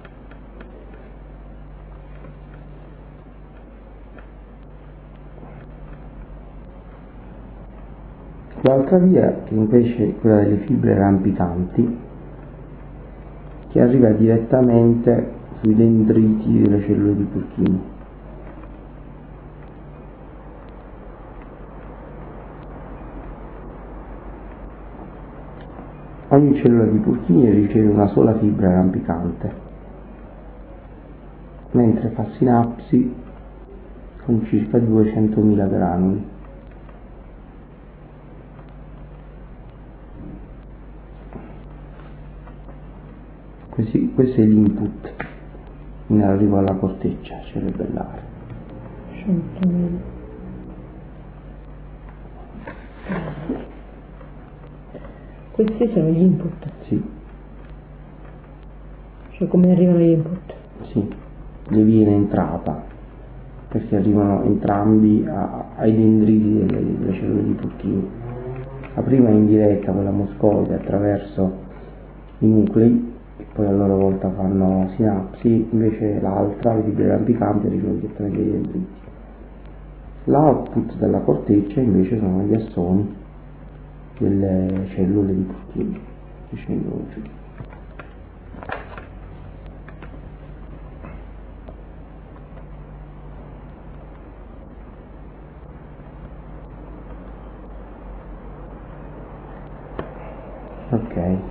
L'altra via, che invece è quella delle fibre rampicanti, che arriva direttamente sui dendriti delle cellule di Purkinje. Ogni cellula di Purkinje riceve una sola fibra rampicante, mentre fa sinapsi con circa 200.000 granuli. Questo è l'input in arrivo alla corteccia cerebellare. 100.000. Questi sono gli input? Sì. Cioè come arrivano gli input? Sì, le vie in entrata, perché arrivano entrambi ai dendriti delle cellule di Purkinje. La prima è in diretta, quella muscoide, attraverso i nuclei, che poi a loro volta fanno sinapsi, invece l'altra, le fibre rampicanti, arrivano direttamente ai dendriti. L'output della corteccia invece sono gli assoni delle cellule di Purkinje che scendono giù. Ok.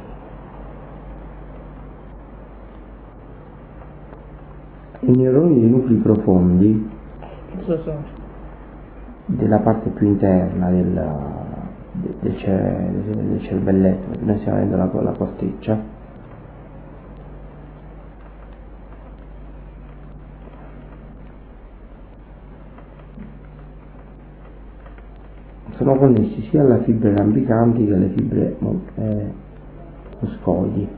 I neuroni dei nuclei profondi, della parte più interna del cervelletto, noi stiamo vedendo la corteccia, sono connessi sia alle fibre rampicanti che alle fibre muscoidi.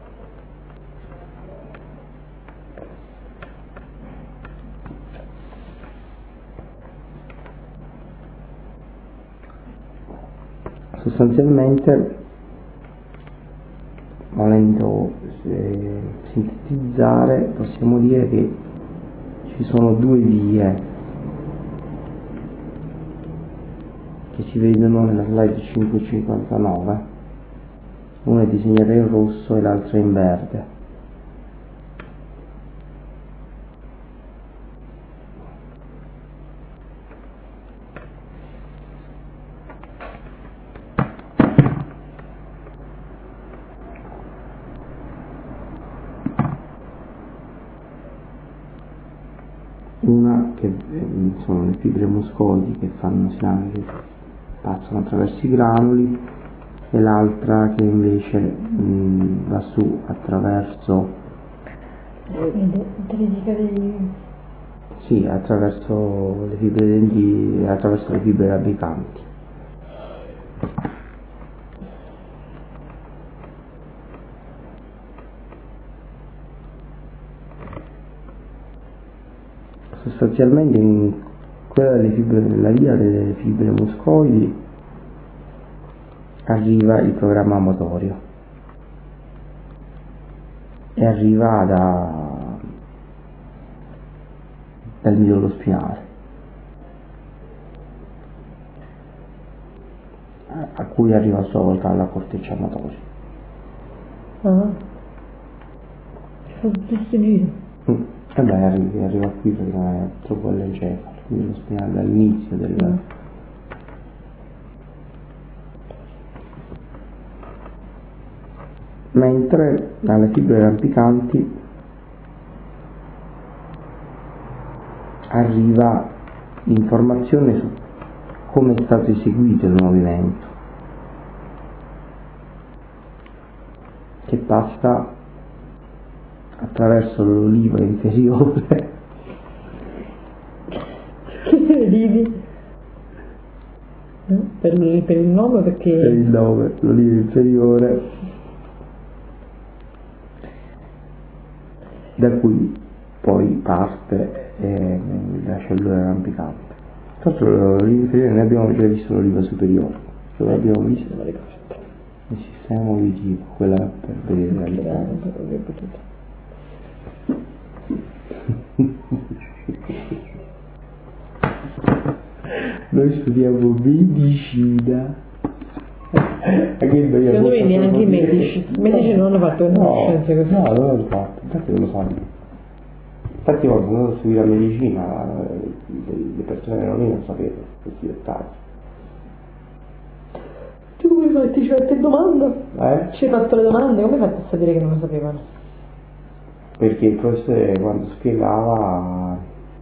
Sostanzialmente, volendo sintetizzare, possiamo dire che ci sono due vie che si vedono nella slide 559, una è disegnata in rosso e l'altra in verde. Una che sono le fibre muscoidi che fanno sinapsi, passano attraverso i granuli, e l'altra che invece va su attraverso Sì, attraverso le fibre denti, attraverso le fibre rampicanti. Sostanzialmente in quella delle fibre, nella via delle fibre muscoidi arriva il programma motorio e arriva dal midollo spinale, a cui arriva a sua volta la corteccia motoria. Ah, fa tutto questo giro. E beh, arriva qui perché non è troppo l'encefalo, quindi lo spinale dall'inizio del... Mentre dalle fibre rampicanti arriva l'informazione su come è stato eseguito il movimento, che passa attraverso l'oliva inferiore. Che ridi? No? Per il nome perché... Per il nome, l'oliva inferiore, da cui poi parte la cellula rampicante. Tra l'altro l'oliva inferiore, ne abbiamo già visto l'oliva superiore, ce l'abbiamo visto nel sistema motivitivo, quella per vedere la distanza. Noi studiamo medicina. Secondo me neanche i medici non hanno fatto scienze così. No, non l'hanno fatto, infatti non lo sanno. Infatti quando sono andato a studiare medicina le persone non sapevano questi dettagli. Tu come hai fatto? Ci hai fatto domanda? Ci hai fatto le domande? Come hai fatto a sapere che non lo sapevano? Perché il professore quando spiegava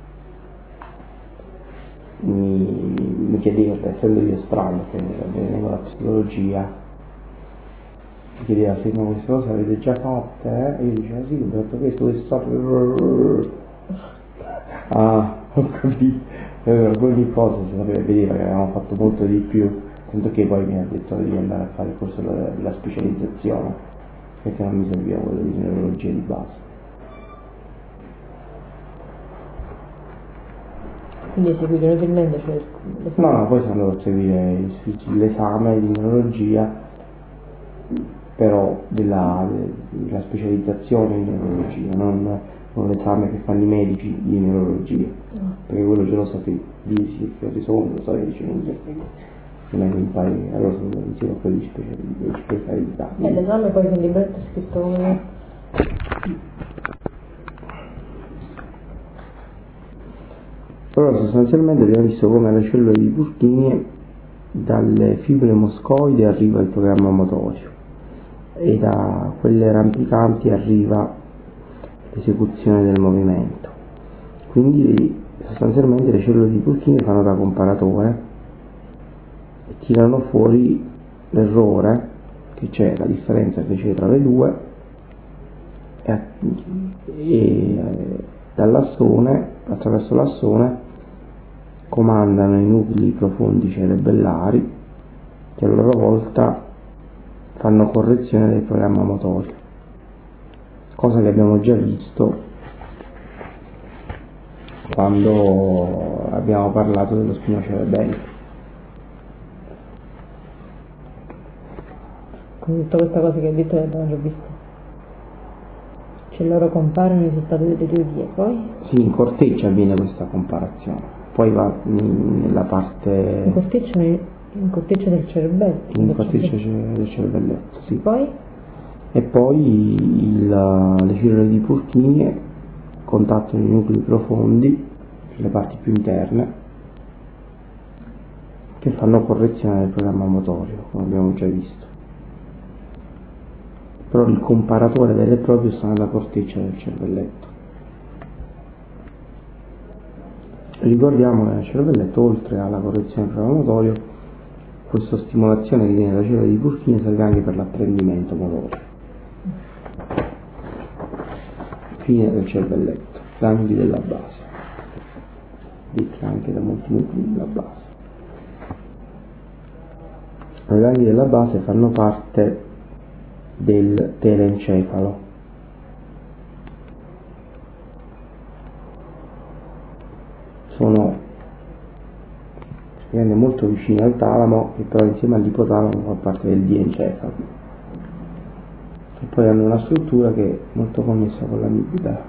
mi chiedeva, essendo io strano, che vengo da psicologia, mi chiedeva se no queste cose avete già fatte, e io dicevo sì, ho detto questo. Ah, ho capito. Ogni cosa si sapeva, vedeva che avevamo fatto molto di più, tanto che poi mi ha detto di andare a fare il corso della specializzazione, perché non mi serviva quello di neurologia di base. Quindi hai seguito inutilmente? Cioè, no, poi sono andato a seguire l'esame di neurologia, però della specializzazione in neurologia, non l'esame che fanno i medici di neurologia, perché quello ce lo sapevo, lì si risolve, lo sapevo, dice non è che impari, allora sono andato insieme a quelli di specialità. L'esame poi che il libretto è scritto come... Allora sostanzialmente abbiamo visto come alle cellule di Purkinje dalle fibre moscoidi arriva il programma motorio e da quelle rampicanti arriva l'esecuzione del movimento. Quindi sostanzialmente le cellule di Purkinje fanno da comparatore e tirano fuori l'errore che c'è, la differenza che c'è tra le due e dall'assone, attraverso l'assone, comandano i nuclei profondi cerebellari che a loro volta fanno correzione del programma motorio, cosa che abbiamo già visto quando abbiamo parlato dello spinocerebello. Con tutta questa cosa che hai detto l'abbiamo già visto. Cioè loro comparano i risultati delle due vie, poi? Sì, in corteccia avviene questa comparazione, poi va nella parte... In corteccia del cervello? In corteccia del cervelletto, sì. Poi? E poi le cellule di Purkinje contattano i nuclei profondi, le parti più interne, che fanno correzione del programma motorio, come abbiamo già visto. Però il comparatore vero e proprio sta nella corteccia del cervelletto. Ricordiamo che nel cervelletto, oltre alla correzione del programma motorio, questa stimolazione che viene dalla cellula di Purkinje serve anche per l'apprendimento motorio. Fine del cervelletto, gangli della base. detti anche da molti nuclei della base. I gangli della base fanno parte del telencefalo. Sono molto vicini al talamo, che però insieme all'ipotalamo fa parte del diencefalo, e poi hanno una struttura che è molto connessa con l'amigdala.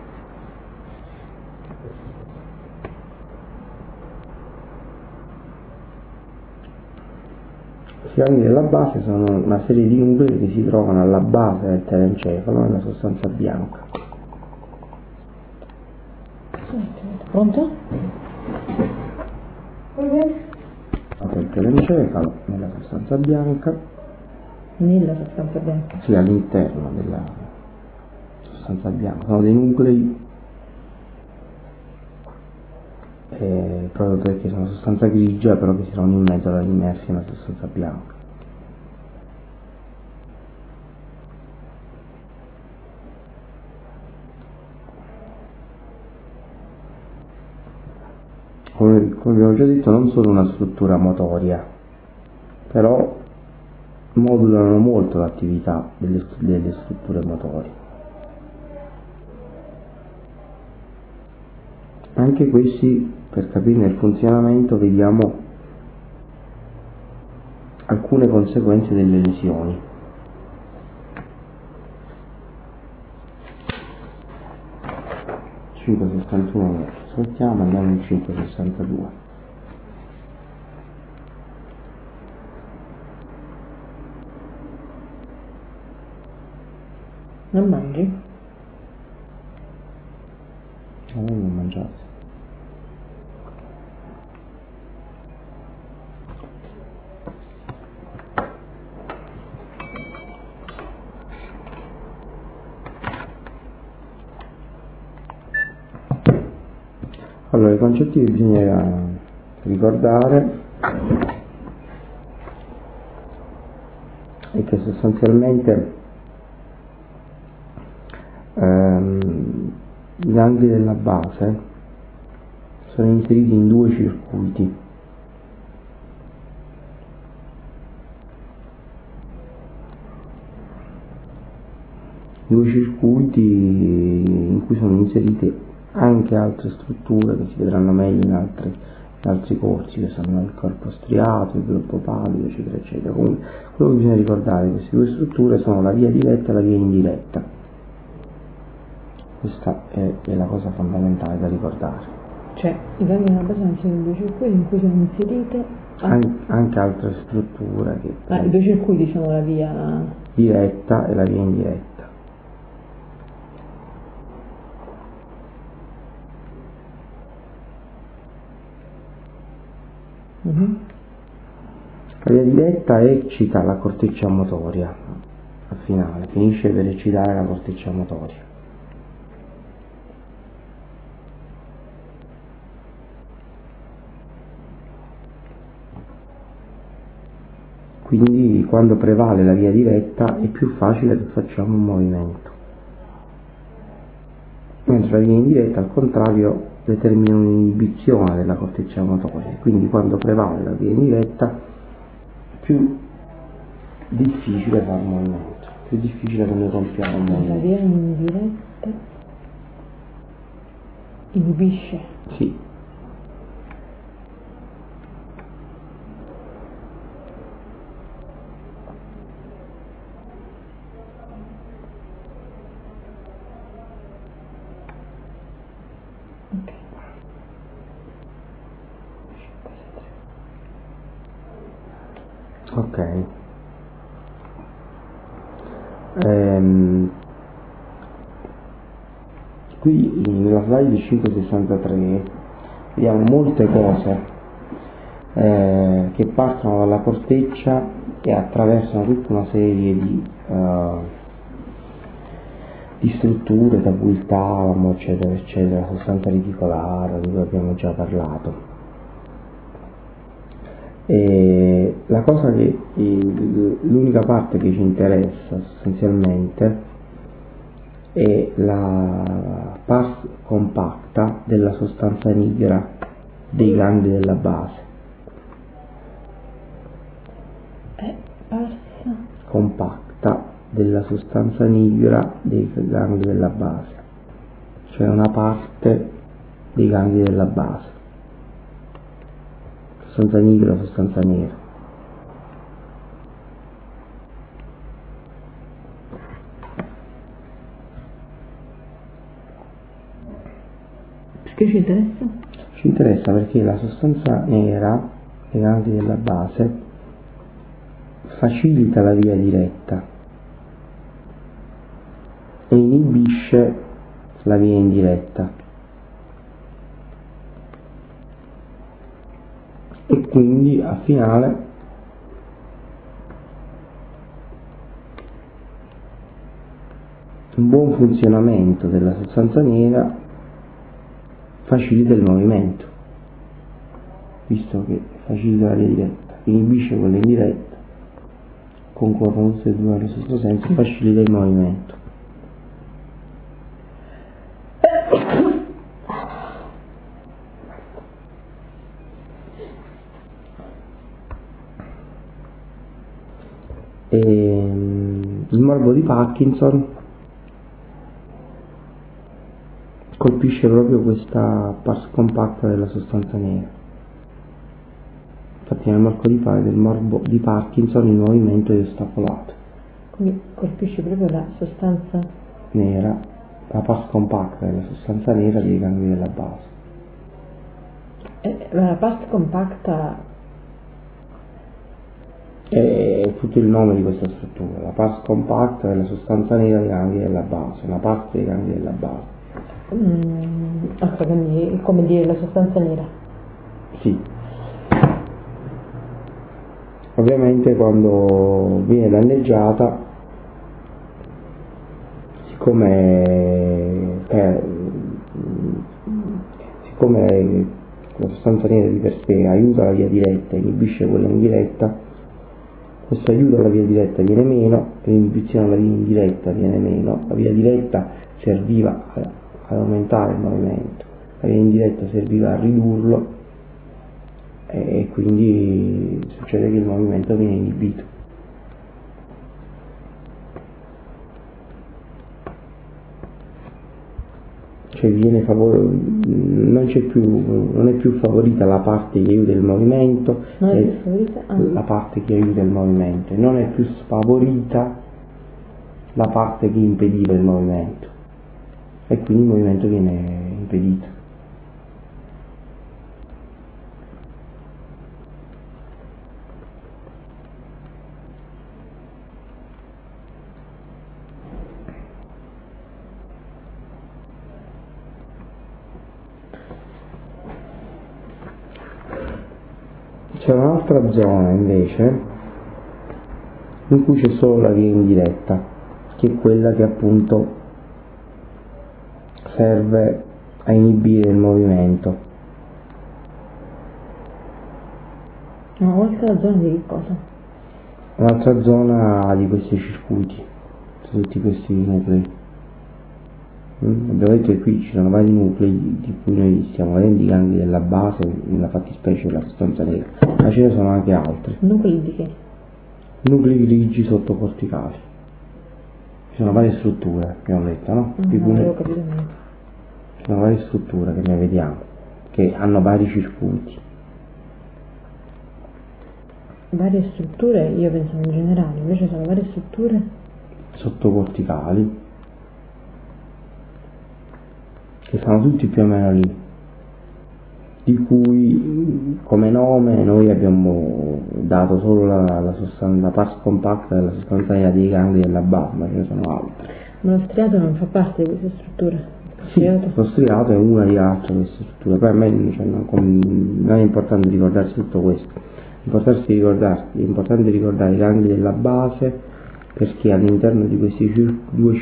I gangli della base sono una serie di nuclei che si trovano alla base del telencefalo, nella sostanza bianca. Pronto? Il telencefalo, nella sostanza bianca, Nella sostanza bianca. sì, all'interno della sostanza bianca, sono dei nuclei proprio perché sono sostanza grigia, però che si trovano in mezzo all'immersi nella sostanza bianca. Come abbiamo già detto, non sono una struttura motoria, però modulano molto l'attività delle strutture motorie. Anche questi, per capirne il funzionamento, vediamo alcune conseguenze delle lesioni. Il 561 saltiamo, andiamo in 562. Non mangi? Non mangiate. Allora, i concetti che bisogna ricordare è che sostanzialmente i gangli della base sono inseriti in due circuiti. Due circuiti in cui sono inserite anche altre strutture che si vedranno meglio in altri corsi, che sono il corpo striato, il globo pallido, eccetera eccetera. Comunque quello che bisogna ricordare è che queste due strutture sono la via diretta e la via indiretta. Questa è la cosa fondamentale da ricordare. Cioè, i gangli della base sono inseriti in due circuiti in cui sono inserite anche altre strutture che i due circuiti sono la via diretta e la via indiretta. La via diretta eccita la corteccia motoria al finale, finisce per eccitare la corteccia motoria. Quindi quando prevale la via diretta è più facile che facciamo un movimento, mentre la via indiretta al contrario determina un'inibizione della corteccia motoria. Quindi quando prevale la via indiretta è più difficile fare un movimento, più difficile che noi compiamo un movimento. La via indiretta inibisce. Sì. Ok. Qui nella slide 563 vediamo molte cose che partono dalla corteccia e attraversano tutta una serie di strutture, da cui il talamo, eccetera eccetera, sostanza reticolare, di cui abbiamo già parlato. E la cosa l'unica parte che ci interessa sostanzialmente è la pars compacta della sostanza nigra dei gangli della base. È parsa Compatta della sostanza nigra dei gangli della base, cioè una parte dei gangli della base. Sostanza nigra, sostanza nera. perché ci interessa? Ci interessa perché la sostanza nera dei gangli della base facilita la via diretta e inibisce la via indiretta, e quindi al finale un buon funzionamento della sostanza nera facilita il movimento, visto che facilita la via diretta, inibisce quella indiretta, concorrono tutte e due nello stesso senso, facilita il movimento. Il morbo di Parkinson colpisce proprio questa parte compatta della sostanza nera. Infatti nel morbo di Parkinson il movimento è ostacolato. Quindi colpisce proprio la sostanza Nera, la parte compatta della sostanza nera dei gangli della base. la parte compatta È tutto il nome di questa struttura, la parte compatta della sostanza nera dei gangli della base, una parte dei gangli della base. quindi è come dire la sostanza nera. Sì. Ovviamente quando viene danneggiata, siccome la sostanza nera di per sé aiuta la via diretta, inibisce quella indiretta, questo aiuto alla via diretta viene meno, l'inibizione alla via indiretta viene meno, la via diretta serviva ad aumentare il movimento, la via indiretta serviva a ridurlo, e quindi succede che il movimento viene inibito. Cioè non è più favorita la parte che aiuta il movimento, Non è più favorita? la parte che aiuta il movimento, e non è più sfavorita la parte che impediva il movimento, e quindi il movimento viene impedito. C'è un'altra zona invece in cui c'è solo la via indiretta, che è quella che appunto serve a inibire il movimento. Un'altra zona di che cosa? Un'altra zona di questi circuiti, di tutti questi nuclei. Abbiamo detto che qui ci sono vari nuclei di cui noi stiamo vedendo i gangli della base, nella fattispecie della sostanza nera, ma ce ne sono anche altri. Nuclei di che? Nuclei grigi sottocorticali. Ci sono varie strutture, abbiamo detto, no? Non avevo capito niente. Ci sono varie strutture che noi vediamo, che hanno vari circuiti. Varie strutture, io pensavo in generale, invece sono varie strutture Sottocorticali, che stanno tutti più o meno lì, di cui come nome noi abbiamo dato solo la parte compatta della sostanza nera dei gangli della base, ma ce ne sono altre. Ma lo striato non fa parte di queste strutture? Sì, lo striato è una di altre queste strutture, poi a me non è importante ricordarsi tutto questo, è importante ricordare i gangli della base, perché all'interno di questi due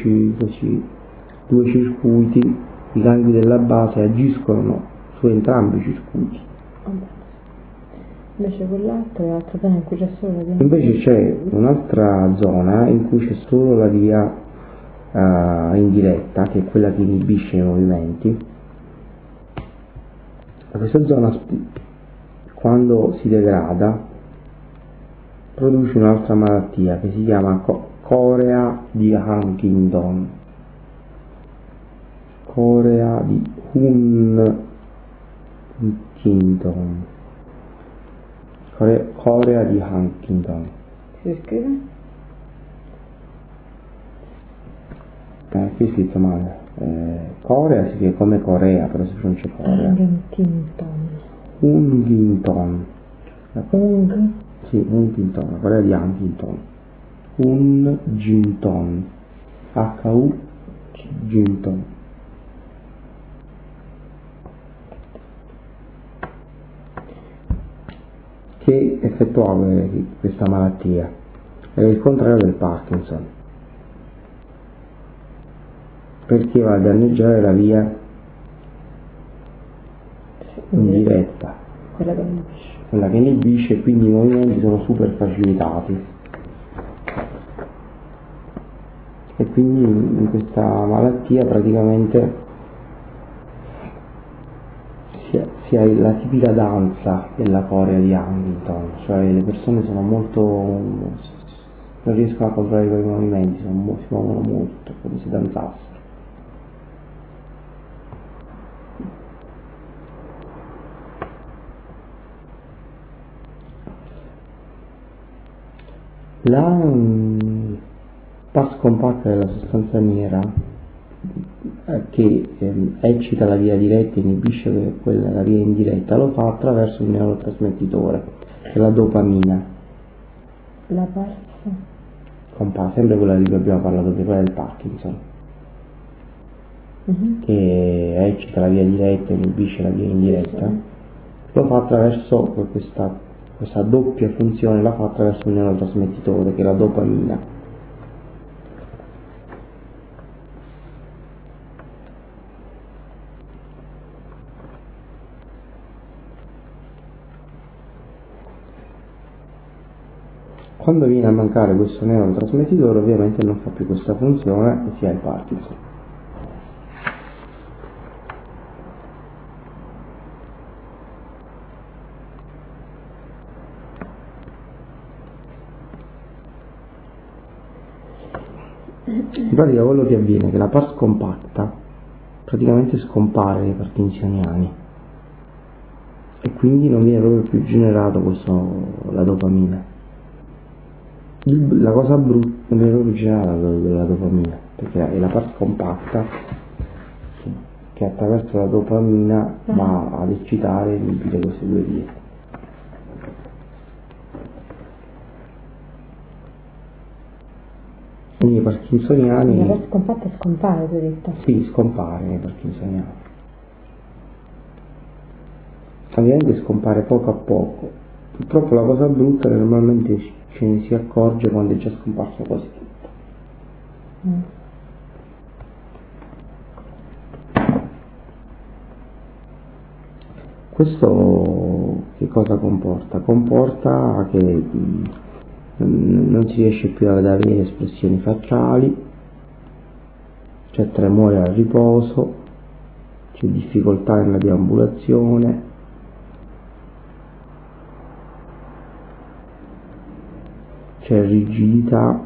circuiti i gangli della base agiscono su entrambi i circuiti. Invece quell'altro è l'altra zona in cui c'è solo la via. Invece c'è un'altra zona in cui c'è solo la via indiretta, che è quella che inibisce i movimenti. questa zona quando si degrada produce un'altra malattia che si chiama corea di Huntington. Corea di Huntington. Corea di Huntington. Si scrive? Qui è scritto male. Corea si scrive come Corea, però si pronuncia Corea. Huntington. Sì, Huntington, la Corea di Huntington. Huntington. Huntington. Che effettuava questa malattia? È il contrario del Parkinson, perché va a danneggiare la via indiretta, quella che inibisce, e quindi i movimenti sono super facilitati. E quindi in questa malattia praticamente si ha la tipica danza della Corea di Huntington, cioè le persone sono molto, non riescono a controllare i propri movimenti, si muovono molto, come se danzassero. La pars compatta della sostanza nera che eccita la via diretta e inibisce la via indiretta, lo fa attraverso il neurotrasmettitore, che è la dopamina. La pars compatta, sempre quella di cui abbiamo parlato prima, del Parkinson, che eccita la via diretta e inibisce la via indiretta, lo fa attraverso questa doppia funzione, la fa attraverso il neurotrasmettitore, che è la dopamina. Quando viene a mancare questo neurotrasmettitore, ovviamente non fa più questa funzione e si ha il Parkinson. In pratica quello che avviene è che la pars compatta praticamente scompare nei parkinsoniani e quindi non viene proprio più generato la dopamina. La cosa brutta non viene proprio generata della dopamina, perché è la pars compatta che attraverso la dopamina va ad eccitare e inibire queste due vie. Quindi i parkinsoniani... La pars compatta scompare, tu hai detto? Sì, scompare nei parkinsoniani. Ovviamente scompare poco a poco. Purtroppo la cosa brutta è che normalmente ce ne si accorge quando è già scomparso quasi tutto. Questo che cosa comporta? Comporta che non si riesce più ad avere espressioni facciali, c'è tremore al riposo, c'è difficoltà nella deambulazione, c'è rigidità,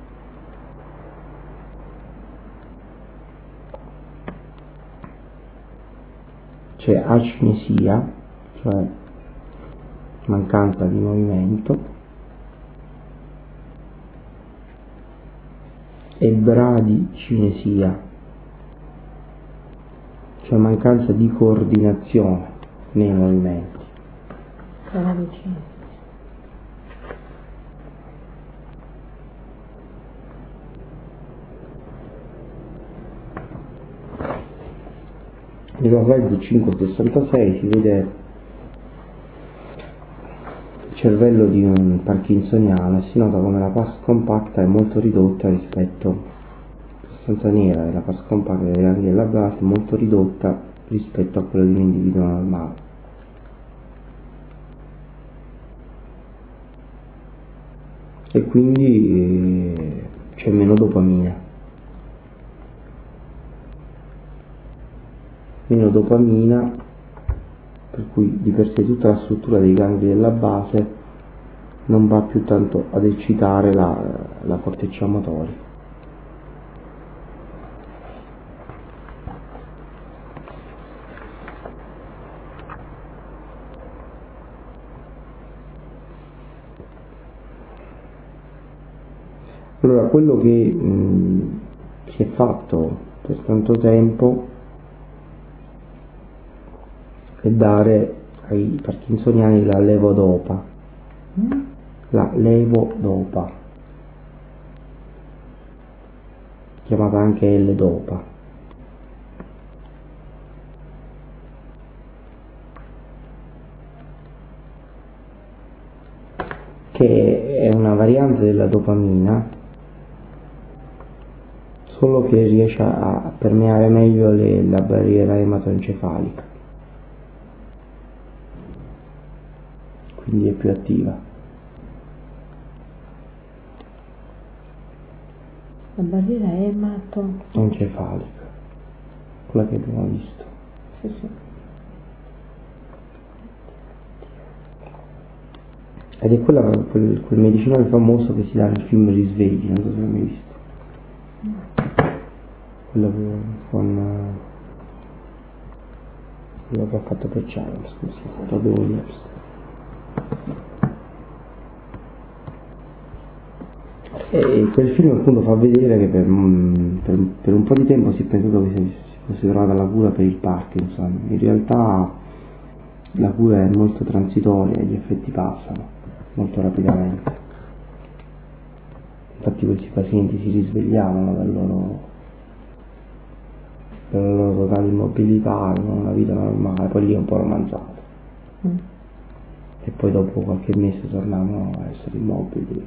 c'è acinesia, cioè mancanza di movimento, e bradicinesia, cioè mancanza di coordinazione nei movimenti. Nella slide 566 si vede il cervello di un parkinsoniano e si nota come la pars compatta è molto ridotta rispetto alla sostanza nera, e la pars compatta delle ganglie della base è molto ridotta rispetto a quella di un individuo normale. E quindi c'è meno dopamina. per cui di per sé tutta la struttura dei gangli della base non va più tanto ad eccitare la corteccia motoria. Allora, quello che si è fatto per tanto tempo è dare ai parkinsoniani la levodopa. La levodopa, chiamata anche L-dopa. Che è una variante della dopamina, solo che riesce a permeare meglio la barriera ematoencefalica, quindi è più attiva. La barriera encefalica, quella che abbiamo visto. Sì, sì. Ed è quel medicinale famoso che si dà nel film Risvegli, non so se l'hai mai visto. Quello che ha fatto per Charles, come si chiama? Robin Williams. E quel film appunto fa vedere che per un po' di tempo si è pensato che si fosse trovata la cura per il Parkinson. In realtà la cura è molto transitoria e gli effetti passano molto rapidamente. Infatti questi pazienti si risvegliavano dalla loro totale immobilità, avevano una vita normale, poi lì è un po' romanzato. E poi dopo qualche mese tornavano a essere immobili.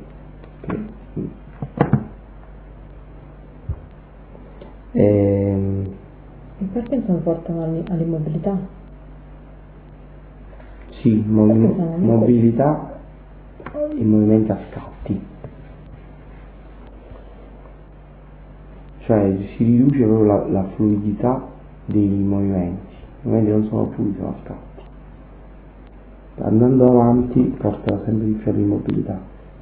Il Parkinson porta all'immobilità? Sì, mobilità e movimenti a scatti. Cioè si riduce proprio la fluidità dei movimenti. I movimenti non sono fluidi, sono a scatti. Andando avanti porta sempre di più all'immobilità.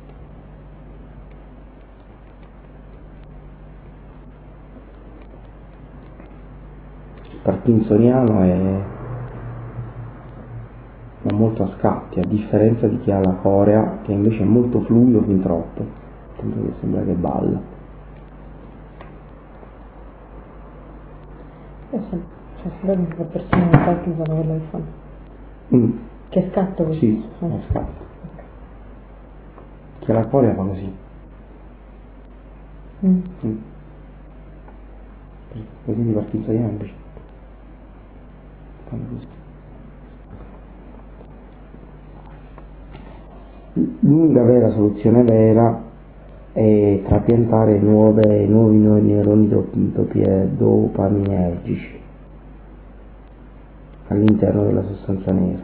Il parkinsoniano è molto a scatti, a differenza di chi ha la corea, che invece è molto fluido fin troppo, tanto che sembra che balla. Sembra che persone con Parkinson quello che fanno. Che scatto così? Sì, è scatto. Chi ha la corea fa così. Così di parkinsoniano invece fanno così. L'unica vera soluzione vera è trapiantare nuovi neuroni dopaminergici all'interno della sostanza nera.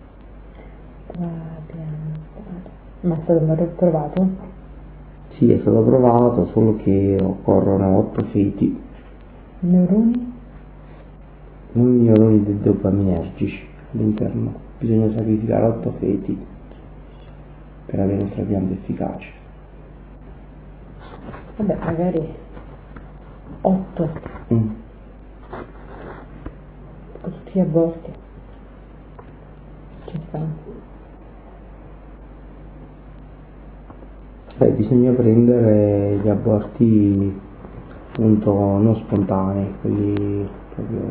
Ma è stato provato? Sì, è stato provato, solo che occorrono 8 feti. Neuroni? Nuovi neuroni dopaminergici all'interno. Bisogna sacrificare 8 feti per avere un trapianto efficace. Vabbè, magari 8 con tutti gli aborti ci stanno. Bisogna prendere gli aborti appunto non spontanei, quelli proprio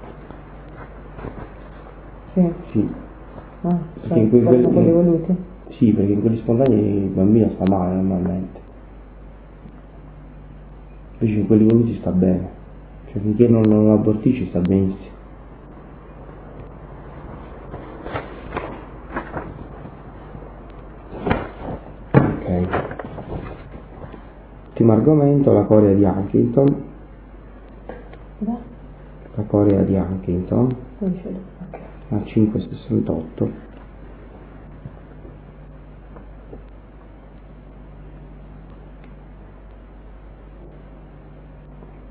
sì. Cioè quelli voluti? Sì, perché in quelli spontanei il bambino sta male normalmente. Invece in quelli voluti sta bene, cioè finché non abortisci sta benissimo. Ok. Ultimo argomento, la corea di Huntington. La corea di Huntington a 5,68.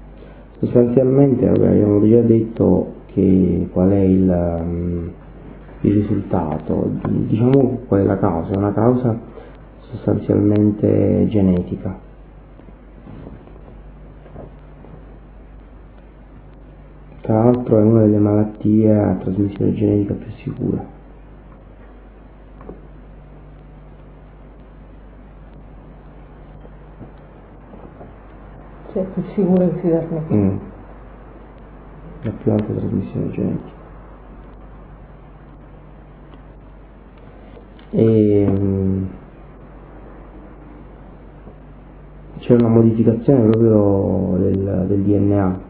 Sostanzialmente abbiamo già detto che qual è il risultato. Diciamo qual è la causa? È una causa sostanzialmente genetica. Tra l'altro è una delle malattie a trasmissione genetica più sicura. Cioè, più sicuro che si trasmette. La più alta trasmissione genetica. E c'è una modificazione proprio del DNA,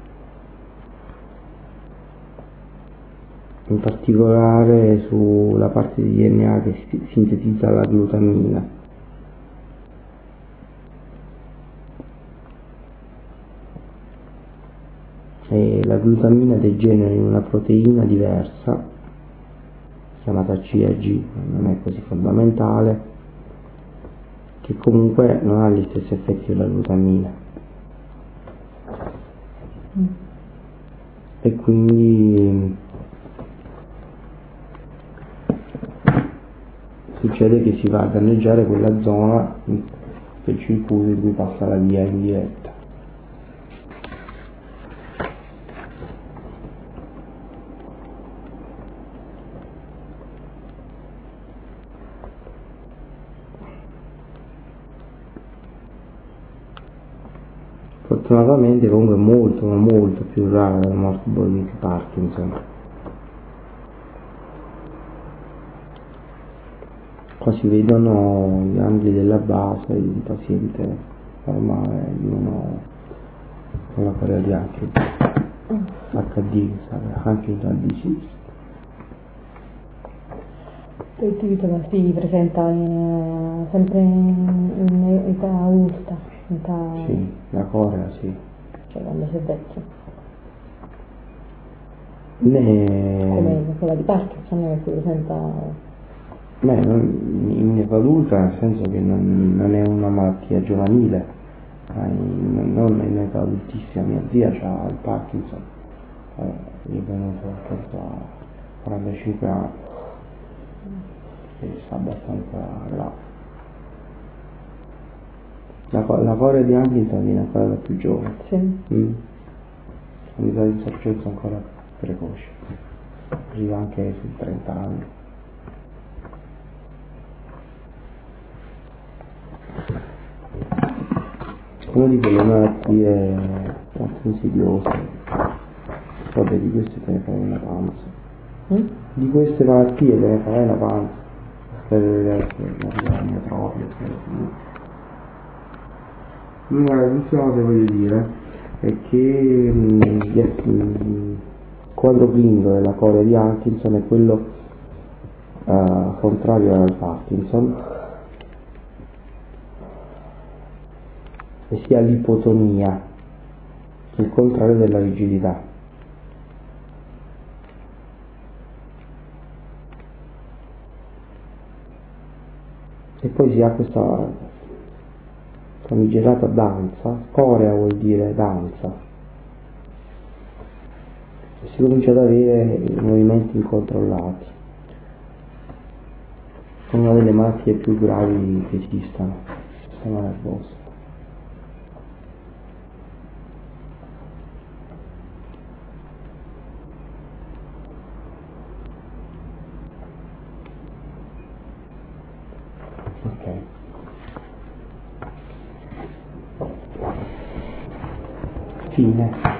in particolare sulla parte di DNA che sintetizza la glutamina. E la glutamina degenera in una proteina diversa, chiamata CAG, non è così fondamentale, che comunque non ha gli stessi effetti della glutamina. E quindi succede che si va a danneggiare quella zona del circuito in cui passa la via in diretta. Fortunatamente comunque è molto ma molto più rara la morte di Parkinson. Qua si vedono gli angoli della base di un paziente normale, di uno con la corea di HD, Huntington disease. Ma si presenta sempre in età adulta, Sì, la corea sì. Cioè quando si è vecchio. Come quella di Parkinson che si presenta. In età adulta, nel senso che non è una malattia giovanile, non in età adultissima. Mia zia ha il Parkinson, gli è venuto a 45 anni e sta abbastanza là. La corea di Huntington viene ancora da più giovane. Sì. L'età di insorgenza ancora precoce, arriva anche sui 30 anni. Una di quelle malattie molto insidiose, vabbè, di queste te ne fai una panza. Di queste malattie te ne fai una panza, la proprio. L'ultima cosa che voglio dire è che il quadro clinico della corea di Huntington è quello contrario al Parkinson, e sia l'ipotonia, che è il contrario della rigidità. E poi si ha questa famigerata danza, corea vuol dire danza, e si comincia ad avere movimenti incontrollati. È una delle malattie più gravi che esistano, il sistema nervoso. Fine.